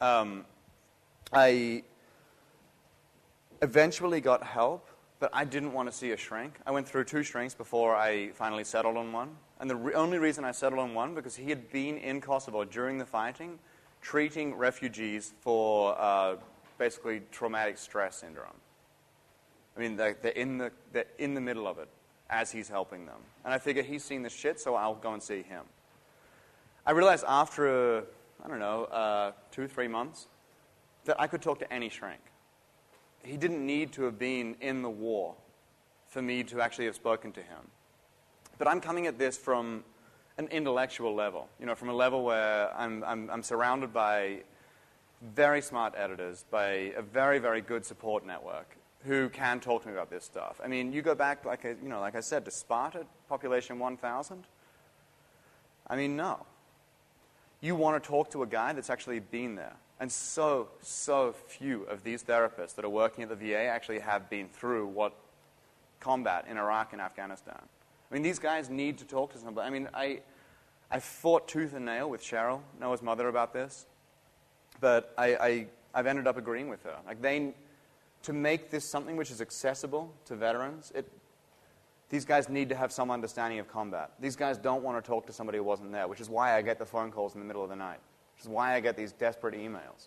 I eventually got help, but I didn't want to see a shrink. I went through 2 shrinks before I finally settled on one. And the only reason I settled on one because he had been in Kosovo during the fighting, treating refugees for basically traumatic stress syndrome. I mean, they're in the middle of it as he's helping them. And I figure he's seen the shit, so I'll go and see him. I realized after, 2-3 months, that I could talk to any shrink. He didn't need to have been in the war for me to actually have spoken to him. But I'm coming at this from an intellectual level, from a level where I'm surrounded by very smart editors, by a very, very good support network who can talk to me about this stuff. I mean, you go back, like I said, to Sparta, population 1,000. I mean, no. You want to talk to a guy that's actually been there. And so few of these therapists that are working at the VA actually have been through what combat in Iraq and Afghanistan. I mean, these guys need to talk to somebody. I mean, I fought tooth and nail with Cheryl, Noah's mother, about this. But I've ended up agreeing with her. To make this something which is accessible to veterans, these guys need to have some understanding of combat. These guys don't want to talk to somebody who wasn't there, which is why I get the phone calls in the middle of the night. Which is why I get these desperate emails.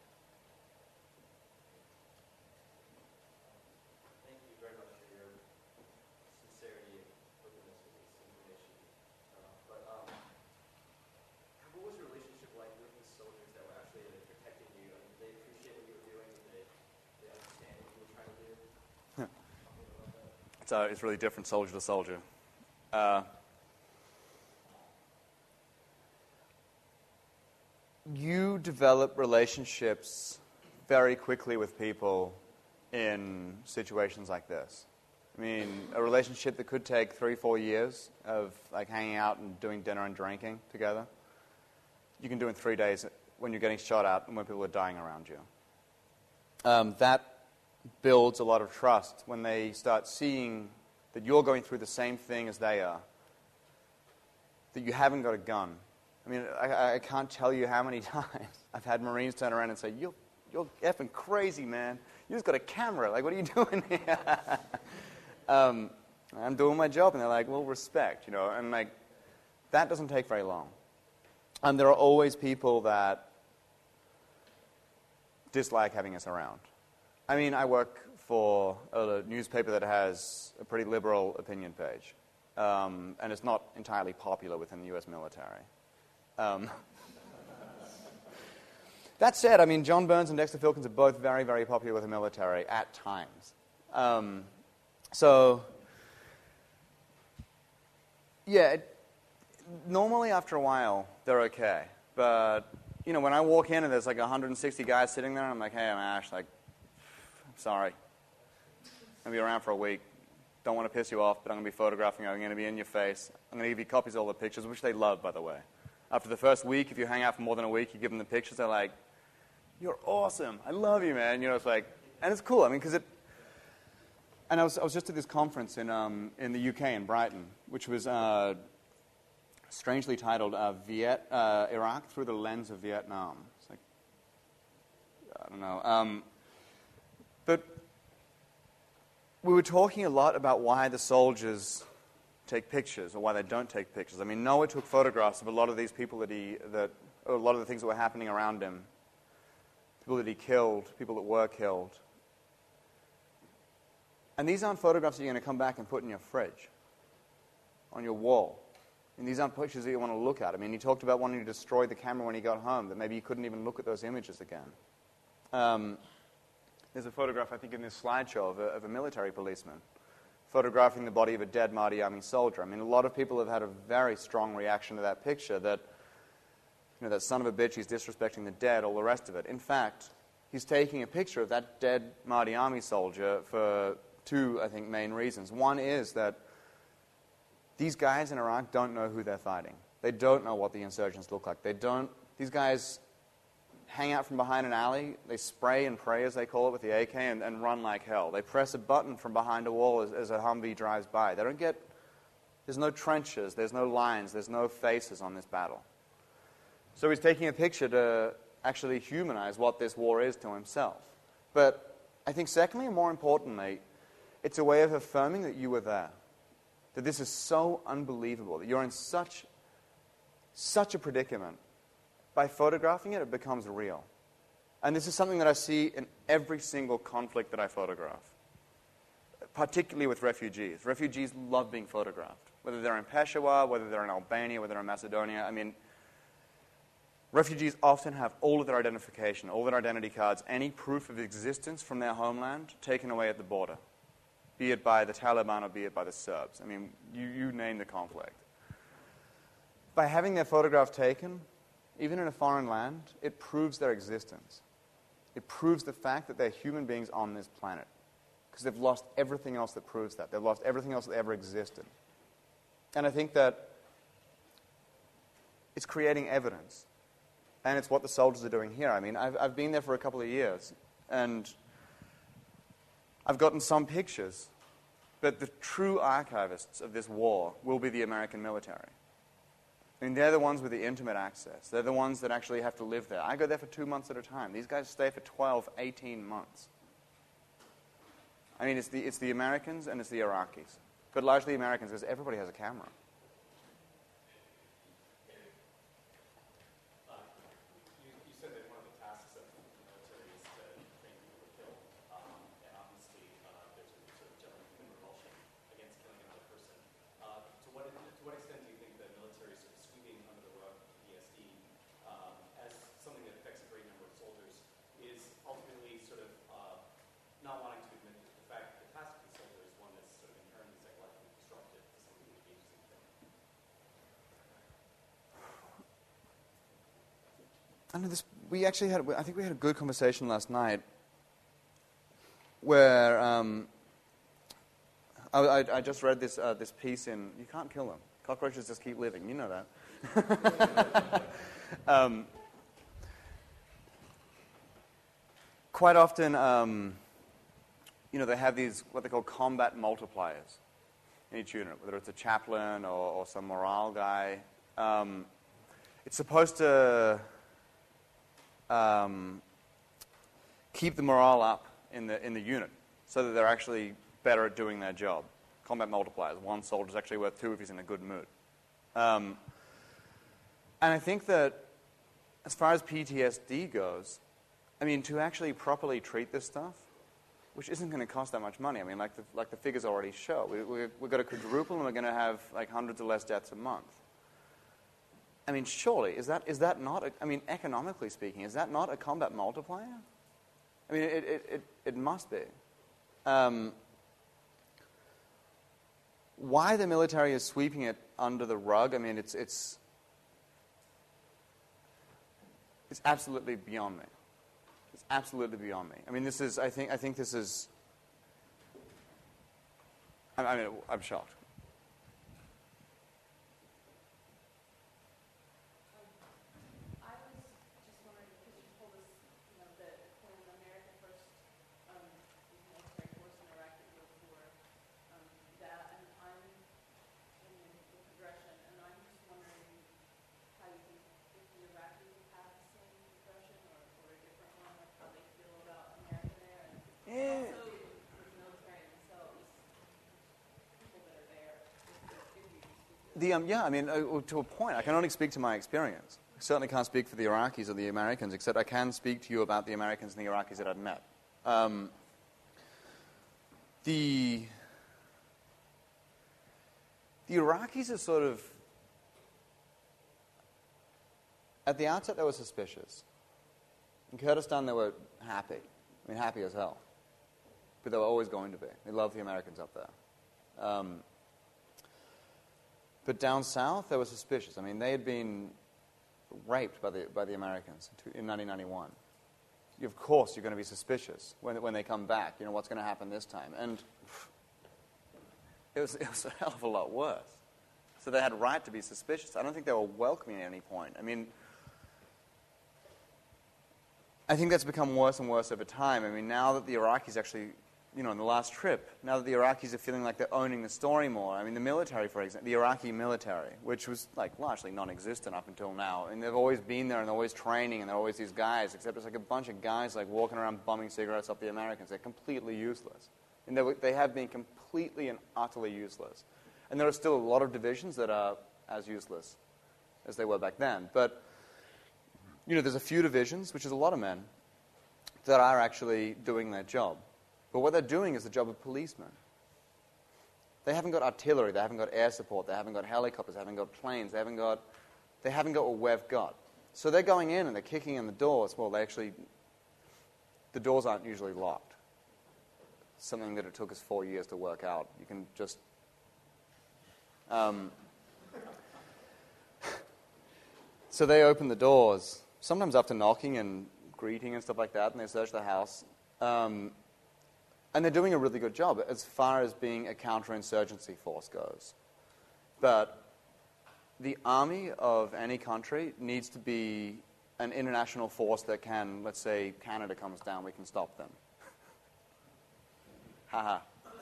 Thank you very much for your sincerity and openness with this information. What was your relationship like with the soldiers that were actually protecting you? I mean, did they appreciate what you were doing? Did they understand what you were trying to do? It's really different soldier to soldier. You develop relationships very quickly with people in situations like this. I mean, a relationship that could take 3-4 years of hanging out and doing dinner and drinking together, you can do in 3 days when you're getting shot at and when people are dying around you. That builds a lot of trust when they start seeing that you're going through the same thing as they are, that you haven't got a gun. I mean, I can't tell you how many times I've had Marines turn around and say, you're effing crazy, man. You just got a camera. What are you doing here? I'm doing my job. And they're like, well, respect, And, that doesn't take very long. There are always people that dislike having us around. I mean, I work for a newspaper that has a pretty liberal opinion page. And it's not entirely popular within the U.S. military. That said, I mean, John Burns and Dexter Filkins are both very, very popular with the military at times. Normally after a while, they're okay. But, when I walk in and there's 160 guys sitting there, I'm like, hey, I'm Ash, I'm sorry. I'm going to be around for a week. Don't want to piss you off, but I'm going to be photographing you. I'm going to be in your face. I'm going to give you copies of all the pictures, which they love, by the way. After the first week, if you hang out for more than a week, you give them the pictures, they're like, you're awesome. I love you, man. It's and it's cool. I mean, because and I was just at this conference in the UK, in Brighton, which was strangely titled Iraq Through the Lens of Vietnam. It's I don't know. But we were talking a lot about why the soldiers take pictures or why they don't take pictures. I mean, Noah took photographs of a lot of these people a lot of the things that were happening around him. people that he killed, people that were killed. And these aren't photographs that you're going to come back and put in your fridge, on your wall. And these aren't pictures that you want to look at. I mean, he talked about wanting to destroy the camera when he got home, that maybe you couldn't even look at those images again. There's a photograph, I think, in this slideshow of a military policeman photographing the body of a dead Mahdi Army soldier. I mean, a lot of people have had a very strong reaction to that picture, that, you know, that son of a bitch, he's disrespecting the dead, all the rest of it. In fact, he's taking a picture of that dead Mahdi Army soldier for two, I think, main reasons. One is that these guys in Iraq don't know who they're fighting. They don't know what the insurgents look like. These guys hang out from behind an alley, they spray and pray, as they call it, with the AK, and run like hell. They press a button from behind a wall as a Humvee drives by. There's no trenches, there's no lines, there's no faces on this battle. So he's taking a picture to actually humanize what this war is to himself. But I think secondly, and more importantly, it's a way of affirming that you were there. That this is so unbelievable, that you're in such a predicament. By photographing it, it becomes real. And this is something that I see in every single conflict that I photograph, particularly with refugees. Refugees love being photographed, whether they're in Peshawar, whether they're in Albania, whether they're in Macedonia. I mean, refugees often have all of their identification, all their identity cards, any proof of existence from their homeland taken away at the border, be it by the Taliban or be it by the Serbs. I mean, you name the conflict. By having their photograph taken, even in a foreign land, it proves their existence. It proves the fact that they're human beings on this planet. Because they've lost everything else that proves that. They've lost everything else that ever existed. And I think that it's creating evidence. And it's what the soldiers are doing here. I mean, I've been there for a couple of years, and I've gotten some pictures. But the true archivists of this war will be the American military. I mean, they're the ones with the intimate access. They're the ones that actually have to live there. I go there for 2 months at a time. These guys stay for 12, 18 months. I mean, it's the Americans and it's the Iraqis. But largely Americans, because everybody has a camera. You said that one of the tasks of the military is to train people to kill. And obviously, there's a sort of general human revulsion against killing another person. To what extent do you think the military is sort of sweeping under the rug PTSD as something that affects a great number of soldiers is ultimately sort of not wanting to admit the fact that the task of the soldier is one that's sort of inherently psychologically destructive to somebody who engages in killing? I know this. I think we had a good conversation last night where I just read this piece in. You can't kill them. Cockroaches just keep living. You know that. Quite often, they have these what they call combat multipliers in each unit, whether it's a chaplain or some morale guy. It's supposed to keep the morale up in the unit so that they're actually better at doing their job. Combat multipliers. One soldier's actually worth two if he's in a good mood. And I think that as far as PTSD goes, I mean, to actually properly treat this stuff, which isn't going to cost that much money. I mean, like the figures already show. We've got to quadruple and we're going to have like hundreds of less deaths a month. I mean, surely, is that not, economically speaking, is that not a combat multiplier? I mean, it must be. Why the military is sweeping it under the rug, I mean, it's absolutely beyond me. It's absolutely beyond me. I mean, this is, I think this is, I'm shocked. I was just wondering, because you told us, that when America first military force in Iraq that you were for, that, and I'm in the progression, and I'm just wondering how you think if the Iraqis have the same progression or a different one, like how they feel about America there, and also with the military themselves, people that are there, if you speak to To a point, I can only speak to my experience. certainly can't speak for the Iraqis or the Americans, except I can speak to you about the Americans and the Iraqis that I've met. The Iraqis are sort of, at the outset they were suspicious. In Kurdistan they were happy. I mean, happy as hell. But they were always going to be. They loved the Americans up there. But down south they were suspicious. I mean, they had been raped by the Americans in 1991. Of course you're going to be suspicious when they come back. You know, what's going to happen this time? And it was a hell of a lot worse. So they had right to be suspicious. I don't think they were welcoming at any point. I mean, I think that's become worse and worse over time. I mean, now that the Iraqis actually, you know, in the last trip, now that the Iraqis are feeling like they're owning the story more, I mean, the military, for example, the Iraqi military, which was, like, largely non-existent up until now, and they've always been there, and they're always training, and they're always these guys, except it's like a bunch of guys, like, walking around bumming cigarettes off the Americans. They're completely useless. And they have been completely and utterly useless. And there are still a lot of divisions that are as useless as they were back then. But, you know, there's a few divisions, which is a lot of men, that are actually doing their job. But what they're doing is the job of policemen. They haven't got artillery, they haven't got air support, they haven't got helicopters, they haven't got planes, they haven't got what we've got. So they're going in and they're kicking in the doors. Well, the doors aren't usually locked. Something that it took us 4 years to work out. You can just... So they open the doors, sometimes after knocking and greeting and stuff like that, and they search the house. And they're doing a really good job as far as being a counterinsurgency force goes. But the army of any country needs to be an international force that can, let's say, Canada comes down, we can stop them. Haha.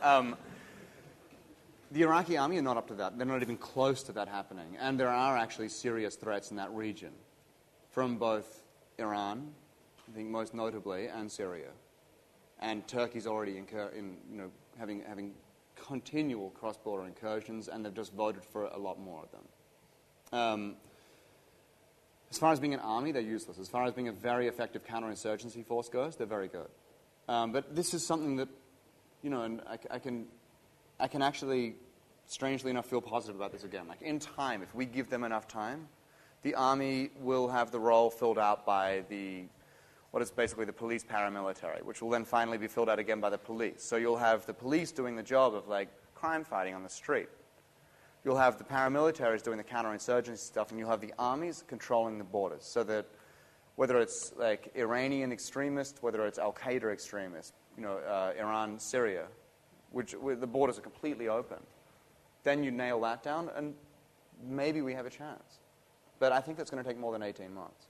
The Iraqi army are not up to that. They're not even close to that happening. And there are actually serious threats in that region from both Iran, I think most notably, and Syria. And Turkey's already having continual cross-border incursions, and they've just voted for a lot more of them. As far as being an army, they're useless. As far as being a very effective counterinsurgency force goes, they're very good. But this is something that, you know, and I can actually, strangely enough, feel positive about this again. Like, in time, if we give them enough time, the army will have the role filled out by what is basically the police paramilitary, which will then finally be filled out again by the police. So you'll have the police doing the job of, like, crime fighting on the street. You'll have the paramilitaries doing the counterinsurgency stuff, and you'll have the armies controlling the borders, so that whether it's, like, Iranian extremists, whether it's Al-Qaeda extremists, you know, Iran, Syria, where the borders are completely open, then you nail that down, and maybe we have a chance. But I think that's going to take more than 18 months.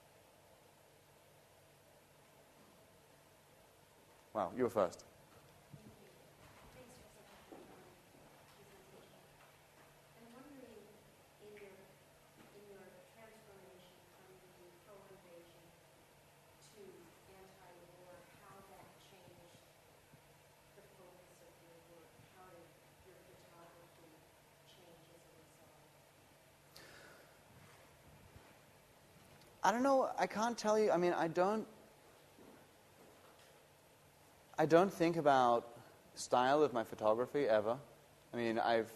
Wow, you were first. Thanks for such a presentation. I'm wondering, in your transformation from the pro-invasion to anti-war, how that changed the focus of your work? How did your photography change as a result? I don't know. I can't tell you. I mean, I don't think about style of my photography ever. I mean, I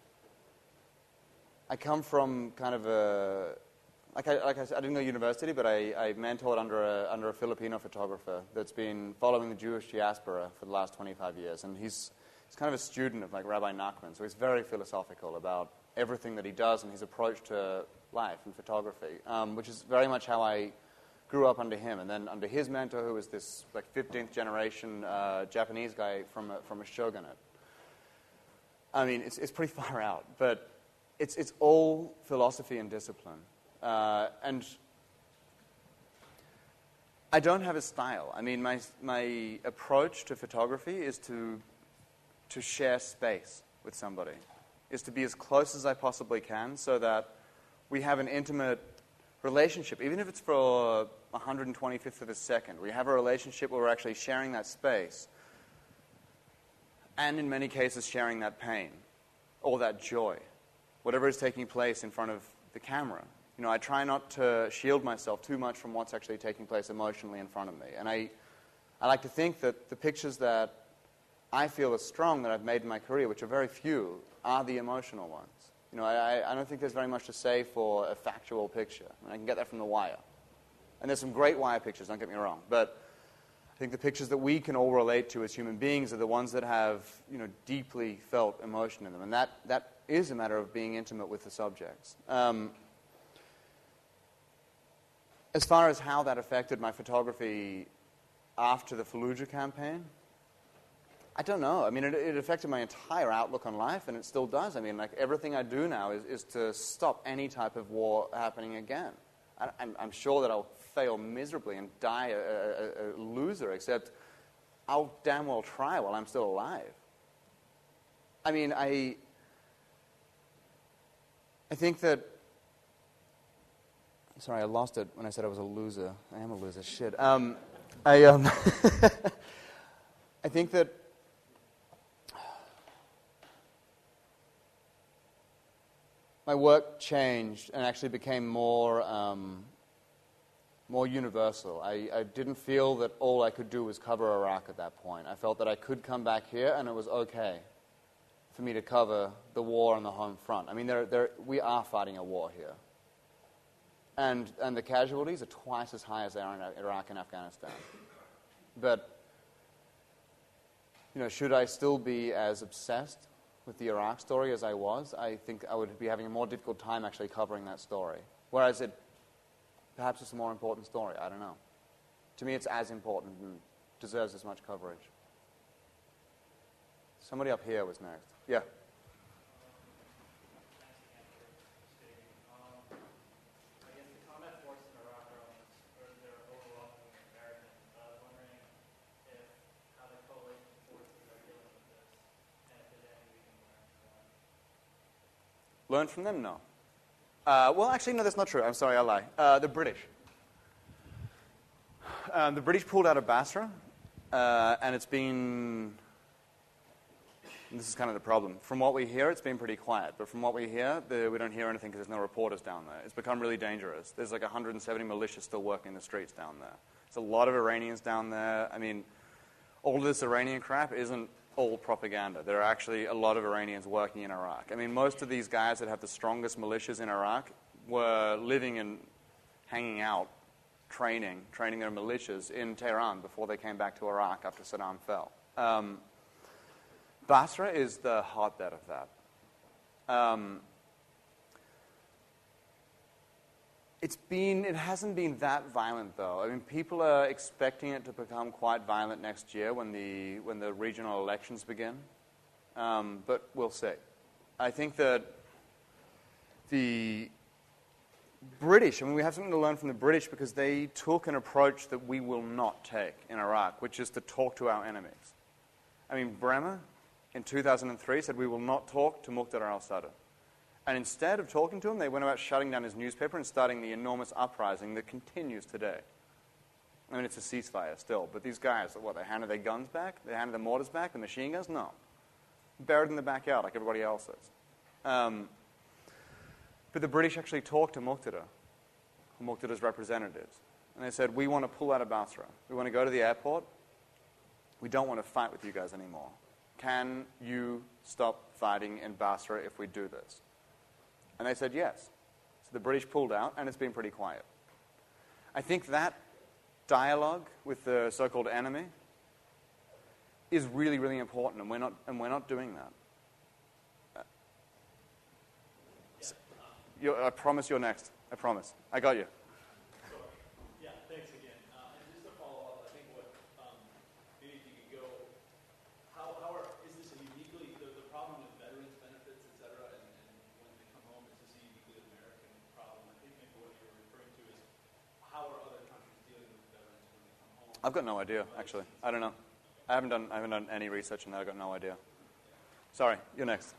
come from kind of a, like I said, I didn't go to university, but I mentored under a Filipino photographer that's been following the Jewish diaspora for the last 25 years, and he's kind of a student of, like, Rabbi Nachman, so he's very philosophical about everything that he does and his approach to life and photography, which is very much how I grew up under him, and then under his mentor, who was this, like, 15th generation Japanese guy from a shogunate. I mean, it's pretty far out, but it's all philosophy and discipline. And I don't have a style. I mean, my approach to photography is to share space with somebody, is to be as close as I possibly can so that we have an intimate relationship, even if it's for 125th of a second. We have a relationship where we're actually sharing that space, and in many cases sharing that pain or that joy, whatever is taking place in front of the camera. You know, I try not to shield myself too much from what's actually taking place emotionally in front of me. And I like to think that the pictures that I feel are strong that I've made in my career, which are very few, are the emotional ones. You know, I don't think there's very much to say for a factual picture. I can get that from The Wire. And there's some great Wire pictures, don't get me wrong. But I think the pictures that we can all relate to as human beings are the ones that have, you know, deeply felt emotion in them. And that is a matter of being intimate with the subjects. As far as how that affected my photography after the Fallujah campaign, I don't know. I mean, it affected my entire outlook on life, and it still does. I mean, like, everything I do now is to stop any type of war happening again. I'm sure that I'll fail miserably and die a loser, except I'll damn well try while I'm still alive. I mean, I think that... Sorry, I lost it when I said I was a loser. I am a loser. Shit. I think that my work changed and actually became more universal. I didn't feel that all I could do was cover Iraq at that point. I felt that I could come back here and it was okay for me to cover the war on the home front. I mean, we are fighting a war here. And the casualties are twice as high as they are in Iraq and Afghanistan. But, you know, should I still be as obsessed with the Iraq story as I was, I think I would be having a more difficult time actually covering that story. Whereas perhaps it's a more important story, I don't know. To me, it's as important and deserves as much coverage. Somebody up here was next. Yeah. Learn from them? No. Well, actually, no, that's not true. I'm sorry, I lie. The British. The British pulled out of Basra, and it's been... This is kind of the problem. From what we hear, it's been pretty quiet. But from what we hear, we don't hear anything because there's no reporters down there. It's become really dangerous. There's like 170 militias still working in the streets down there. There's a lot of Iranians down there. I mean, all of this Iranian crap isn't all propaganda. There are actually a lot of Iranians working in Iraq. I mean, most of these guys that have the strongest militias in Iraq were living and hanging out, training their militias in Tehran before they came back to Iraq after Saddam fell. Basra is the hotbed of that. It hasn't been that violent, though. I mean, people are expecting it to become quite violent next year when the regional elections begin. But we'll see. I think that the British, I mean, we have something to learn from the British because they took an approach that we will not take in Iraq, which is to talk to our enemies. I mean, Bremer in 2003 said we will not talk to Muqtada al-Sadr. And instead of talking to him, they went about shutting down his newspaper and starting the enormous uprising that continues today. I mean, it's a ceasefire still, but these guys, what, they handed their guns back? They handed the mortars back, the machine guns? No. Buried in the backyard like everybody else is. But the British actually talked to Muqtada's representatives. And they said, we want to pull out of Basra. We want to go to the airport. We don't want to fight with you guys anymore. Can you stop fighting in Basra if we do this? And they said yes. So the British pulled out, and it's been pretty quiet. I think that dialogue with the so-called enemy is really, really important, and we're not doing that. I promise you're next. I promise. I got you. Yeah, thanks again. And just to follow up, I think what maybe if you could go, is this a uniquely the problem with veterans benefits, et cetera, and when they come home, is this a uniquely American problem? I think maybe what you're referring to is how are other countries dealing with veterans when they come home? I've got no idea, actually. I don't know. I haven't done any research on that. I've got no idea. Sorry, you're next.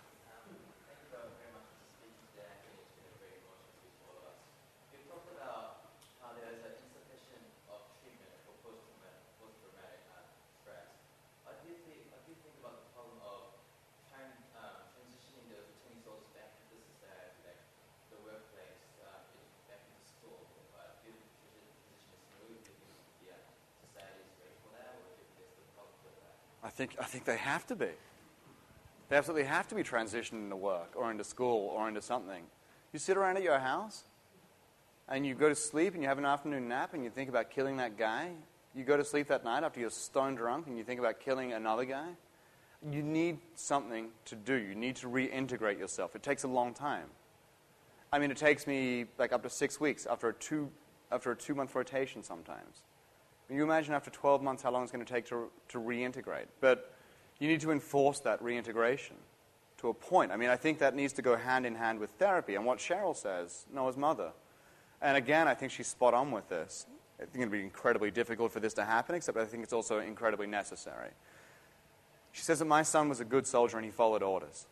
think they have to be. They absolutely have to be transitioned into work or into school or into something. You sit around at your house and you go to sleep and you have an afternoon nap and you think about killing that guy. You go to sleep that night after you're stone drunk and you think about killing another guy. You need something to do. You need to reintegrate yourself. It takes a long time. I mean, it takes me like up to 6 weeks after a 2-month rotation sometimes. Can you imagine after 12 months how long it's going to take to reintegrate? But you need to enforce that reintegration to a point. I mean, I think that needs to go hand in hand with therapy and what Cheryl says, Noah's mother. And again, I think she's spot on with this. I think it would be incredibly difficult for this to happen, except I think it's also incredibly necessary. She says that my son was a good soldier and he followed orders.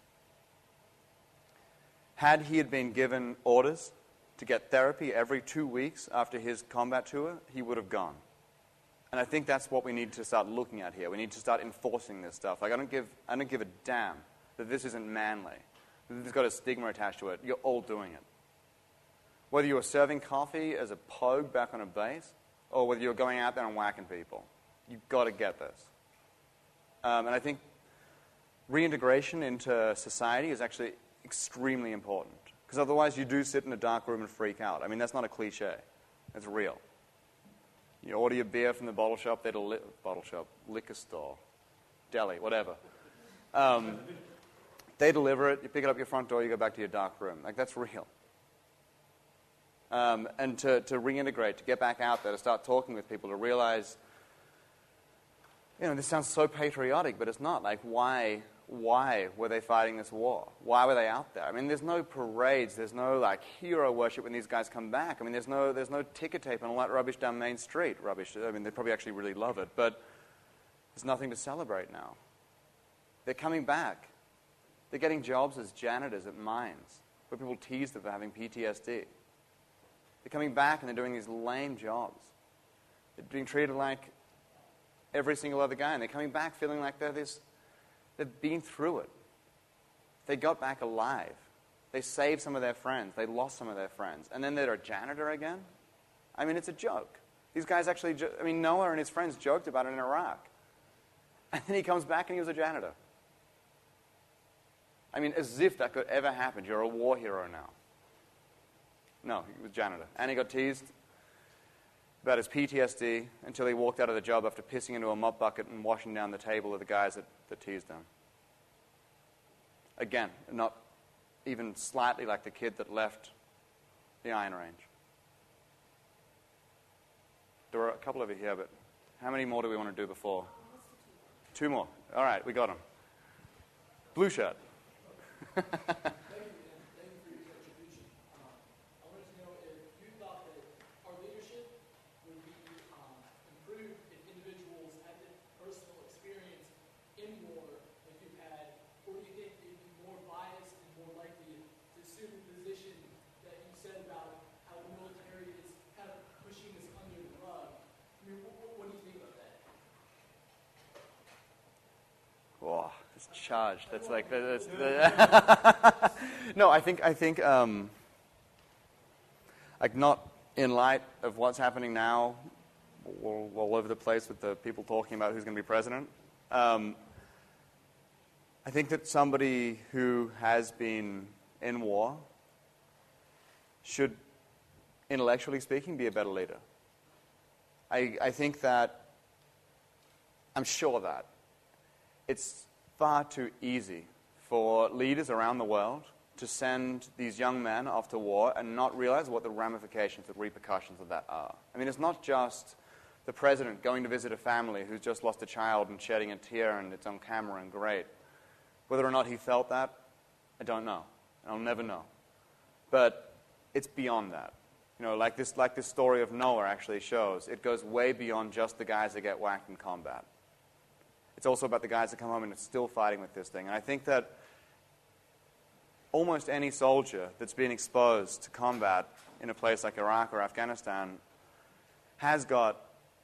Had he had been given orders to get therapy every 2 weeks after his combat tour, he would have gone. And I think that's what we need to start looking at here. We need to start enforcing this stuff. Like, I don't give a damn that this isn't manly. That this has got a stigma attached to it. You're all doing it. Whether you were serving coffee as a pogue back on a base, or whether you're going out there and whacking people, you've got to get this. And I think reintegration into society is actually extremely important. Because otherwise you do sit in a dark room and freak out. I mean, that's not a cliche. It's real. You order your beer from the bottle shop, liquor store, deli, whatever. They deliver it, you pick it up your front door, you go back to your dark room. Like, that's real. And to reintegrate, to get back out there, to start talking with people, to realize, this sounds so patriotic, but it's not. Like, why were they fighting this war? Why were they out there? I mean, there's no parades, there's no, like, hero worship when these guys come back. I mean, there's no ticker tape and all that rubbish down Main Street. Rubbish. I mean, they probably actually really love it, but there's nothing to celebrate now. They're coming back. They're getting jobs as janitors at mines, where people tease them for having PTSD. They're coming back and they're doing these lame jobs. They're being treated like every single other guy, and they're coming back feeling like they've been through it. They got back alive. They saved some of their friends. They lost some of their friends. And then they're a janitor again? I mean, it's a joke. These guys actually, Noah and his friends joked about it in Iraq. And then he comes back and he was a janitor. I mean, as if that could ever happen. You're a war hero now. No, he was a janitor. And he got teased about his PTSD until he walked out of the job after pissing into a mop bucket and washing down the table of the guys that teased him. Again, not even slightly like the kid that left the Iron Range. There are a couple over here, but how many more do we want to do before? 2 more. All right, we got them. Blue shirt. Thank you for your contribution. I wanted to know if you thought that our leadership would be improved if individuals had the personal experience in war that you've had, or do you think they'd be more biased and more likely to assume the position that you said about how the military is kind of pushing this under the rug? I mean, what do you think about that? Whoa, it's charged. That's like no. I think like not in light of what's happening now, all over the place with the people talking about who's going to be president. I think that somebody who has been in war should, intellectually speaking, be a better leader. I think that, I'm sure that it's far too easy for leaders around the world to send these young men off to war and not realize what the ramifications, the repercussions of that are. I mean, it's not just the president going to visit a family who's just lost a child and shedding a tear and it's on camera and great. Whether or not he felt that, I don't know. I'll never know. But it's beyond that. Like this story of Noah actually shows, it goes way beyond just the guys that get whacked in combat. It's also about the guys that come home and are still fighting with this thing. And I think that almost any soldier that's been exposed to combat in a place like Iraq or Afghanistan has got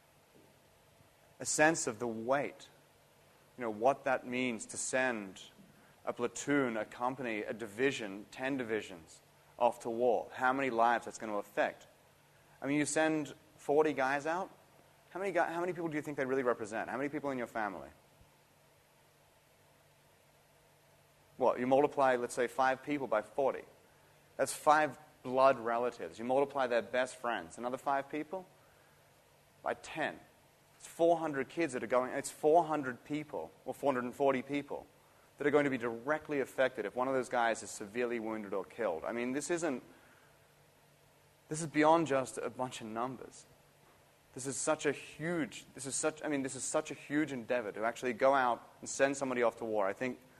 a sense of the weight, what that means to send a platoon, a company, a division, 10 divisions off to war. How many lives that's going to affect. I mean, you send 40 guys out, how many people do you think they really represent? How many people in your family? what? You multiply, let's say, 5 people by 40. That's 5 blood relatives. You multiply their best friends, another 5 people, by 10. It's 400 kids that are going, it's 400 people, or 440 people, that are going to be directly affected if one of those guys is severely wounded or killed. I mean, this is beyond just a bunch of numbers. This is such a huge endeavor to actually go out and send somebody off to war.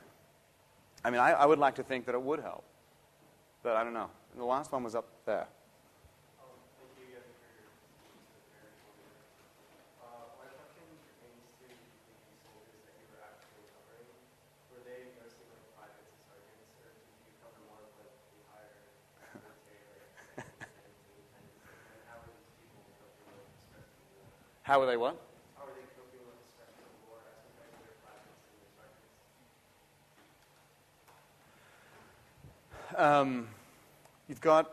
I would like to think that it would help. But I don't know. The last one was up there. Thank you again for your very informative. My question pertains to the soldiers that you were actually covering. Were they mostly like privates and sergeants, or did you cover more of like the higher military, like lieutenants and lieutenants? And how were these people coping with the stress of the war? How were they what? How are they coping with the stress of the war as compared to their privates and their sergeants? You've got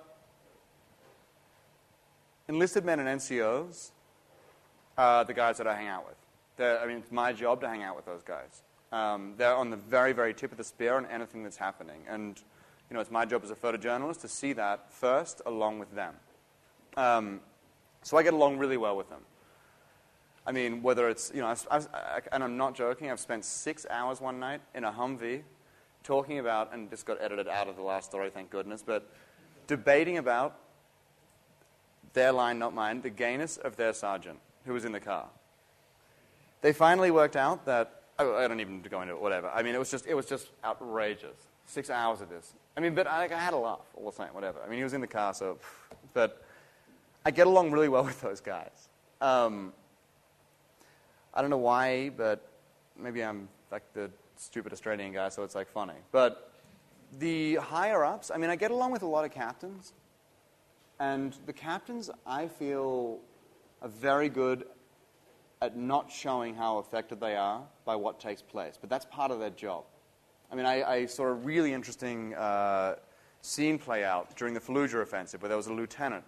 enlisted men and NCOs are the guys that I hang out with. It's my job to hang out with those guys. They're on the very, very tip of the spear on anything that's happening. And, it's my job as a photojournalist to see that first along with them. So I get along really well with them. I mean, whether it's, and I'm not joking, I've spent 6 hours one night in a Humvee talking about, and this got edited out of the last story, thank goodness, but debating about their line, not mine, the gayness of their sergeant who was in the car. They finally worked out that, I don't even go into it, whatever. I mean, it was just outrageous. 6 hours of this. I mean, but I had a laugh all the same, whatever. I mean, he was in the car, so, but I get along really well with those guys. I don't know why, but maybe I'm like the stupid Australian guy, so it's like funny. But the higher-ups, I get along with a lot of captains. And the captains, I feel, are very good at not showing how affected they are by what takes place. But that's part of their job. I saw a really interesting scene play out during the Fallujah offensive where there was a lieutenant,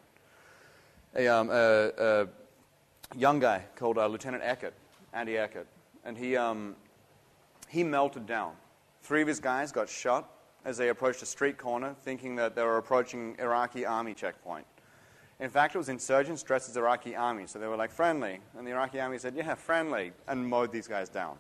a young guy called Lieutenant Eckert, Andy Eckert. And he melted down. 3 of his guys got shot as they approached a street corner, thinking that they were approaching Iraqi army checkpoint. In fact, it was insurgents dressed as Iraqi army, so they were like, friendly. And the Iraqi army said, yeah, friendly, and mowed these guys down.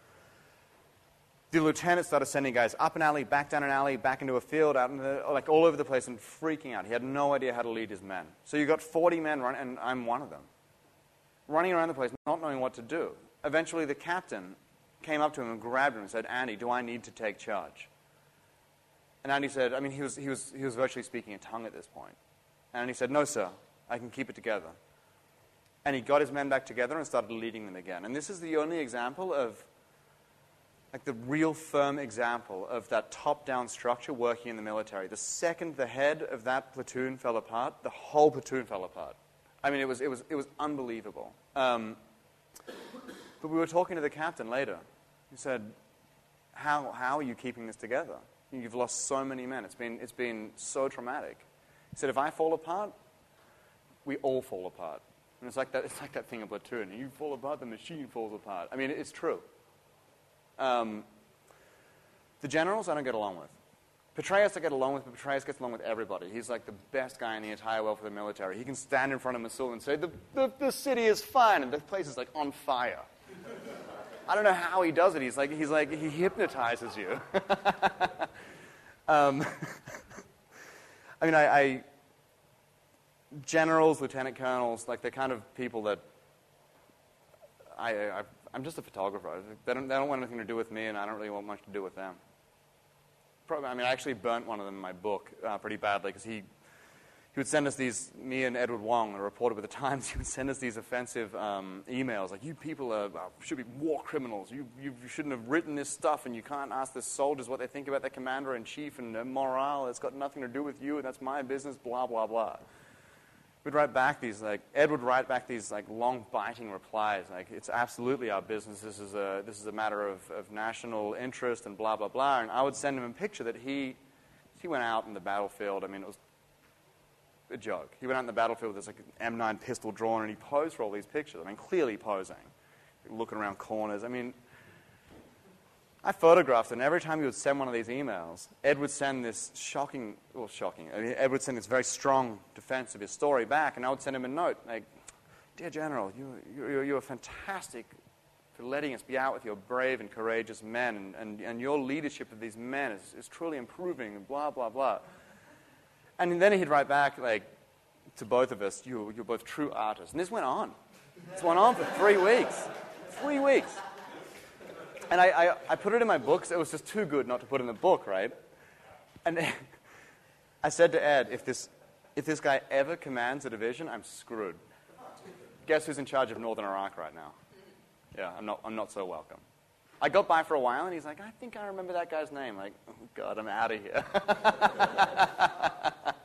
The lieutenant started sending guys up an alley, back down an alley, back into a field, out in all over the place, and freaking out. He had no idea how to lead his men. So you got 40 men running, and I'm one of them, running around the place, not knowing what to do. Eventually, the captain came up to him and grabbed him and said, Andy, do I need to take charge? And Andy said, he was virtually speaking in tongue at this point. And he said, no, sir, I can keep it together. And he got his men back together and started leading them again. And this is the only example of, the real firm example of that top-down structure working in the military. The second the head of that platoon fell apart, the whole platoon fell apart. It was unbelievable. But we were talking to the captain later. He said, how are you keeping this together? You've lost so many men. It's been so traumatic. He said, if I fall apart, we all fall apart. And it's like that thing of platoon. You fall apart, the machine falls apart. It's true. The generals I don't get along with. Petraeus I get along with, but Petraeus gets along with everybody. He's like the best guy in the entire world for the military. He can stand in front of Mosul and say, the city is fine, and the place is like on fire. I don't know how he does it. He hypnotizes you. Generals, lieutenant colonels, they're kind of people that I'm just a photographer. They don't want anything to do with me, and I don't really want much to do with them. I actually burnt one of them in my book pretty badly because he would send us these, me and Edward Wong, a reporter with the Times, he would send us these offensive emails like, you people should be war criminals. You shouldn't have written this stuff, and you can't ask the soldiers what they think about their commander-in-chief and their morale. It's got nothing to do with you, and that's my business, blah, blah, blah. We'd write back these, Ed would write back these, long, biting replies, it's absolutely our business. This is a matter of national interest and blah, blah, blah. And I would send him a picture that he went out in the battlefield. It was a joke. He went out in the battlefield with this, an M9 pistol drawn, and he posed for all these pictures. Clearly posing. Looking around corners. I photographed it, and every time he would send one of these emails, Ed would send this Ed would send this very strong defense of his story back, and I would send him a note, like, "Dear General, you are fantastic for letting us be out with your brave and courageous men, and your leadership of these men is truly improving," and blah, blah, blah. And then he'd write back, like, to both of us, you're both true artists. And this went on. This went on for 3 weeks. 3 weeks. And I put it in my books. It was just too good not to put in the book, right? And I said to Ed, if this guy ever commands a division, I'm screwed. Guess who's in charge of Northern Iraq right now? Yeah, I'm not so welcome. I got by for a while, and he's like, "I think I remember that guy's name." Like, "Oh, God, I'm out of here."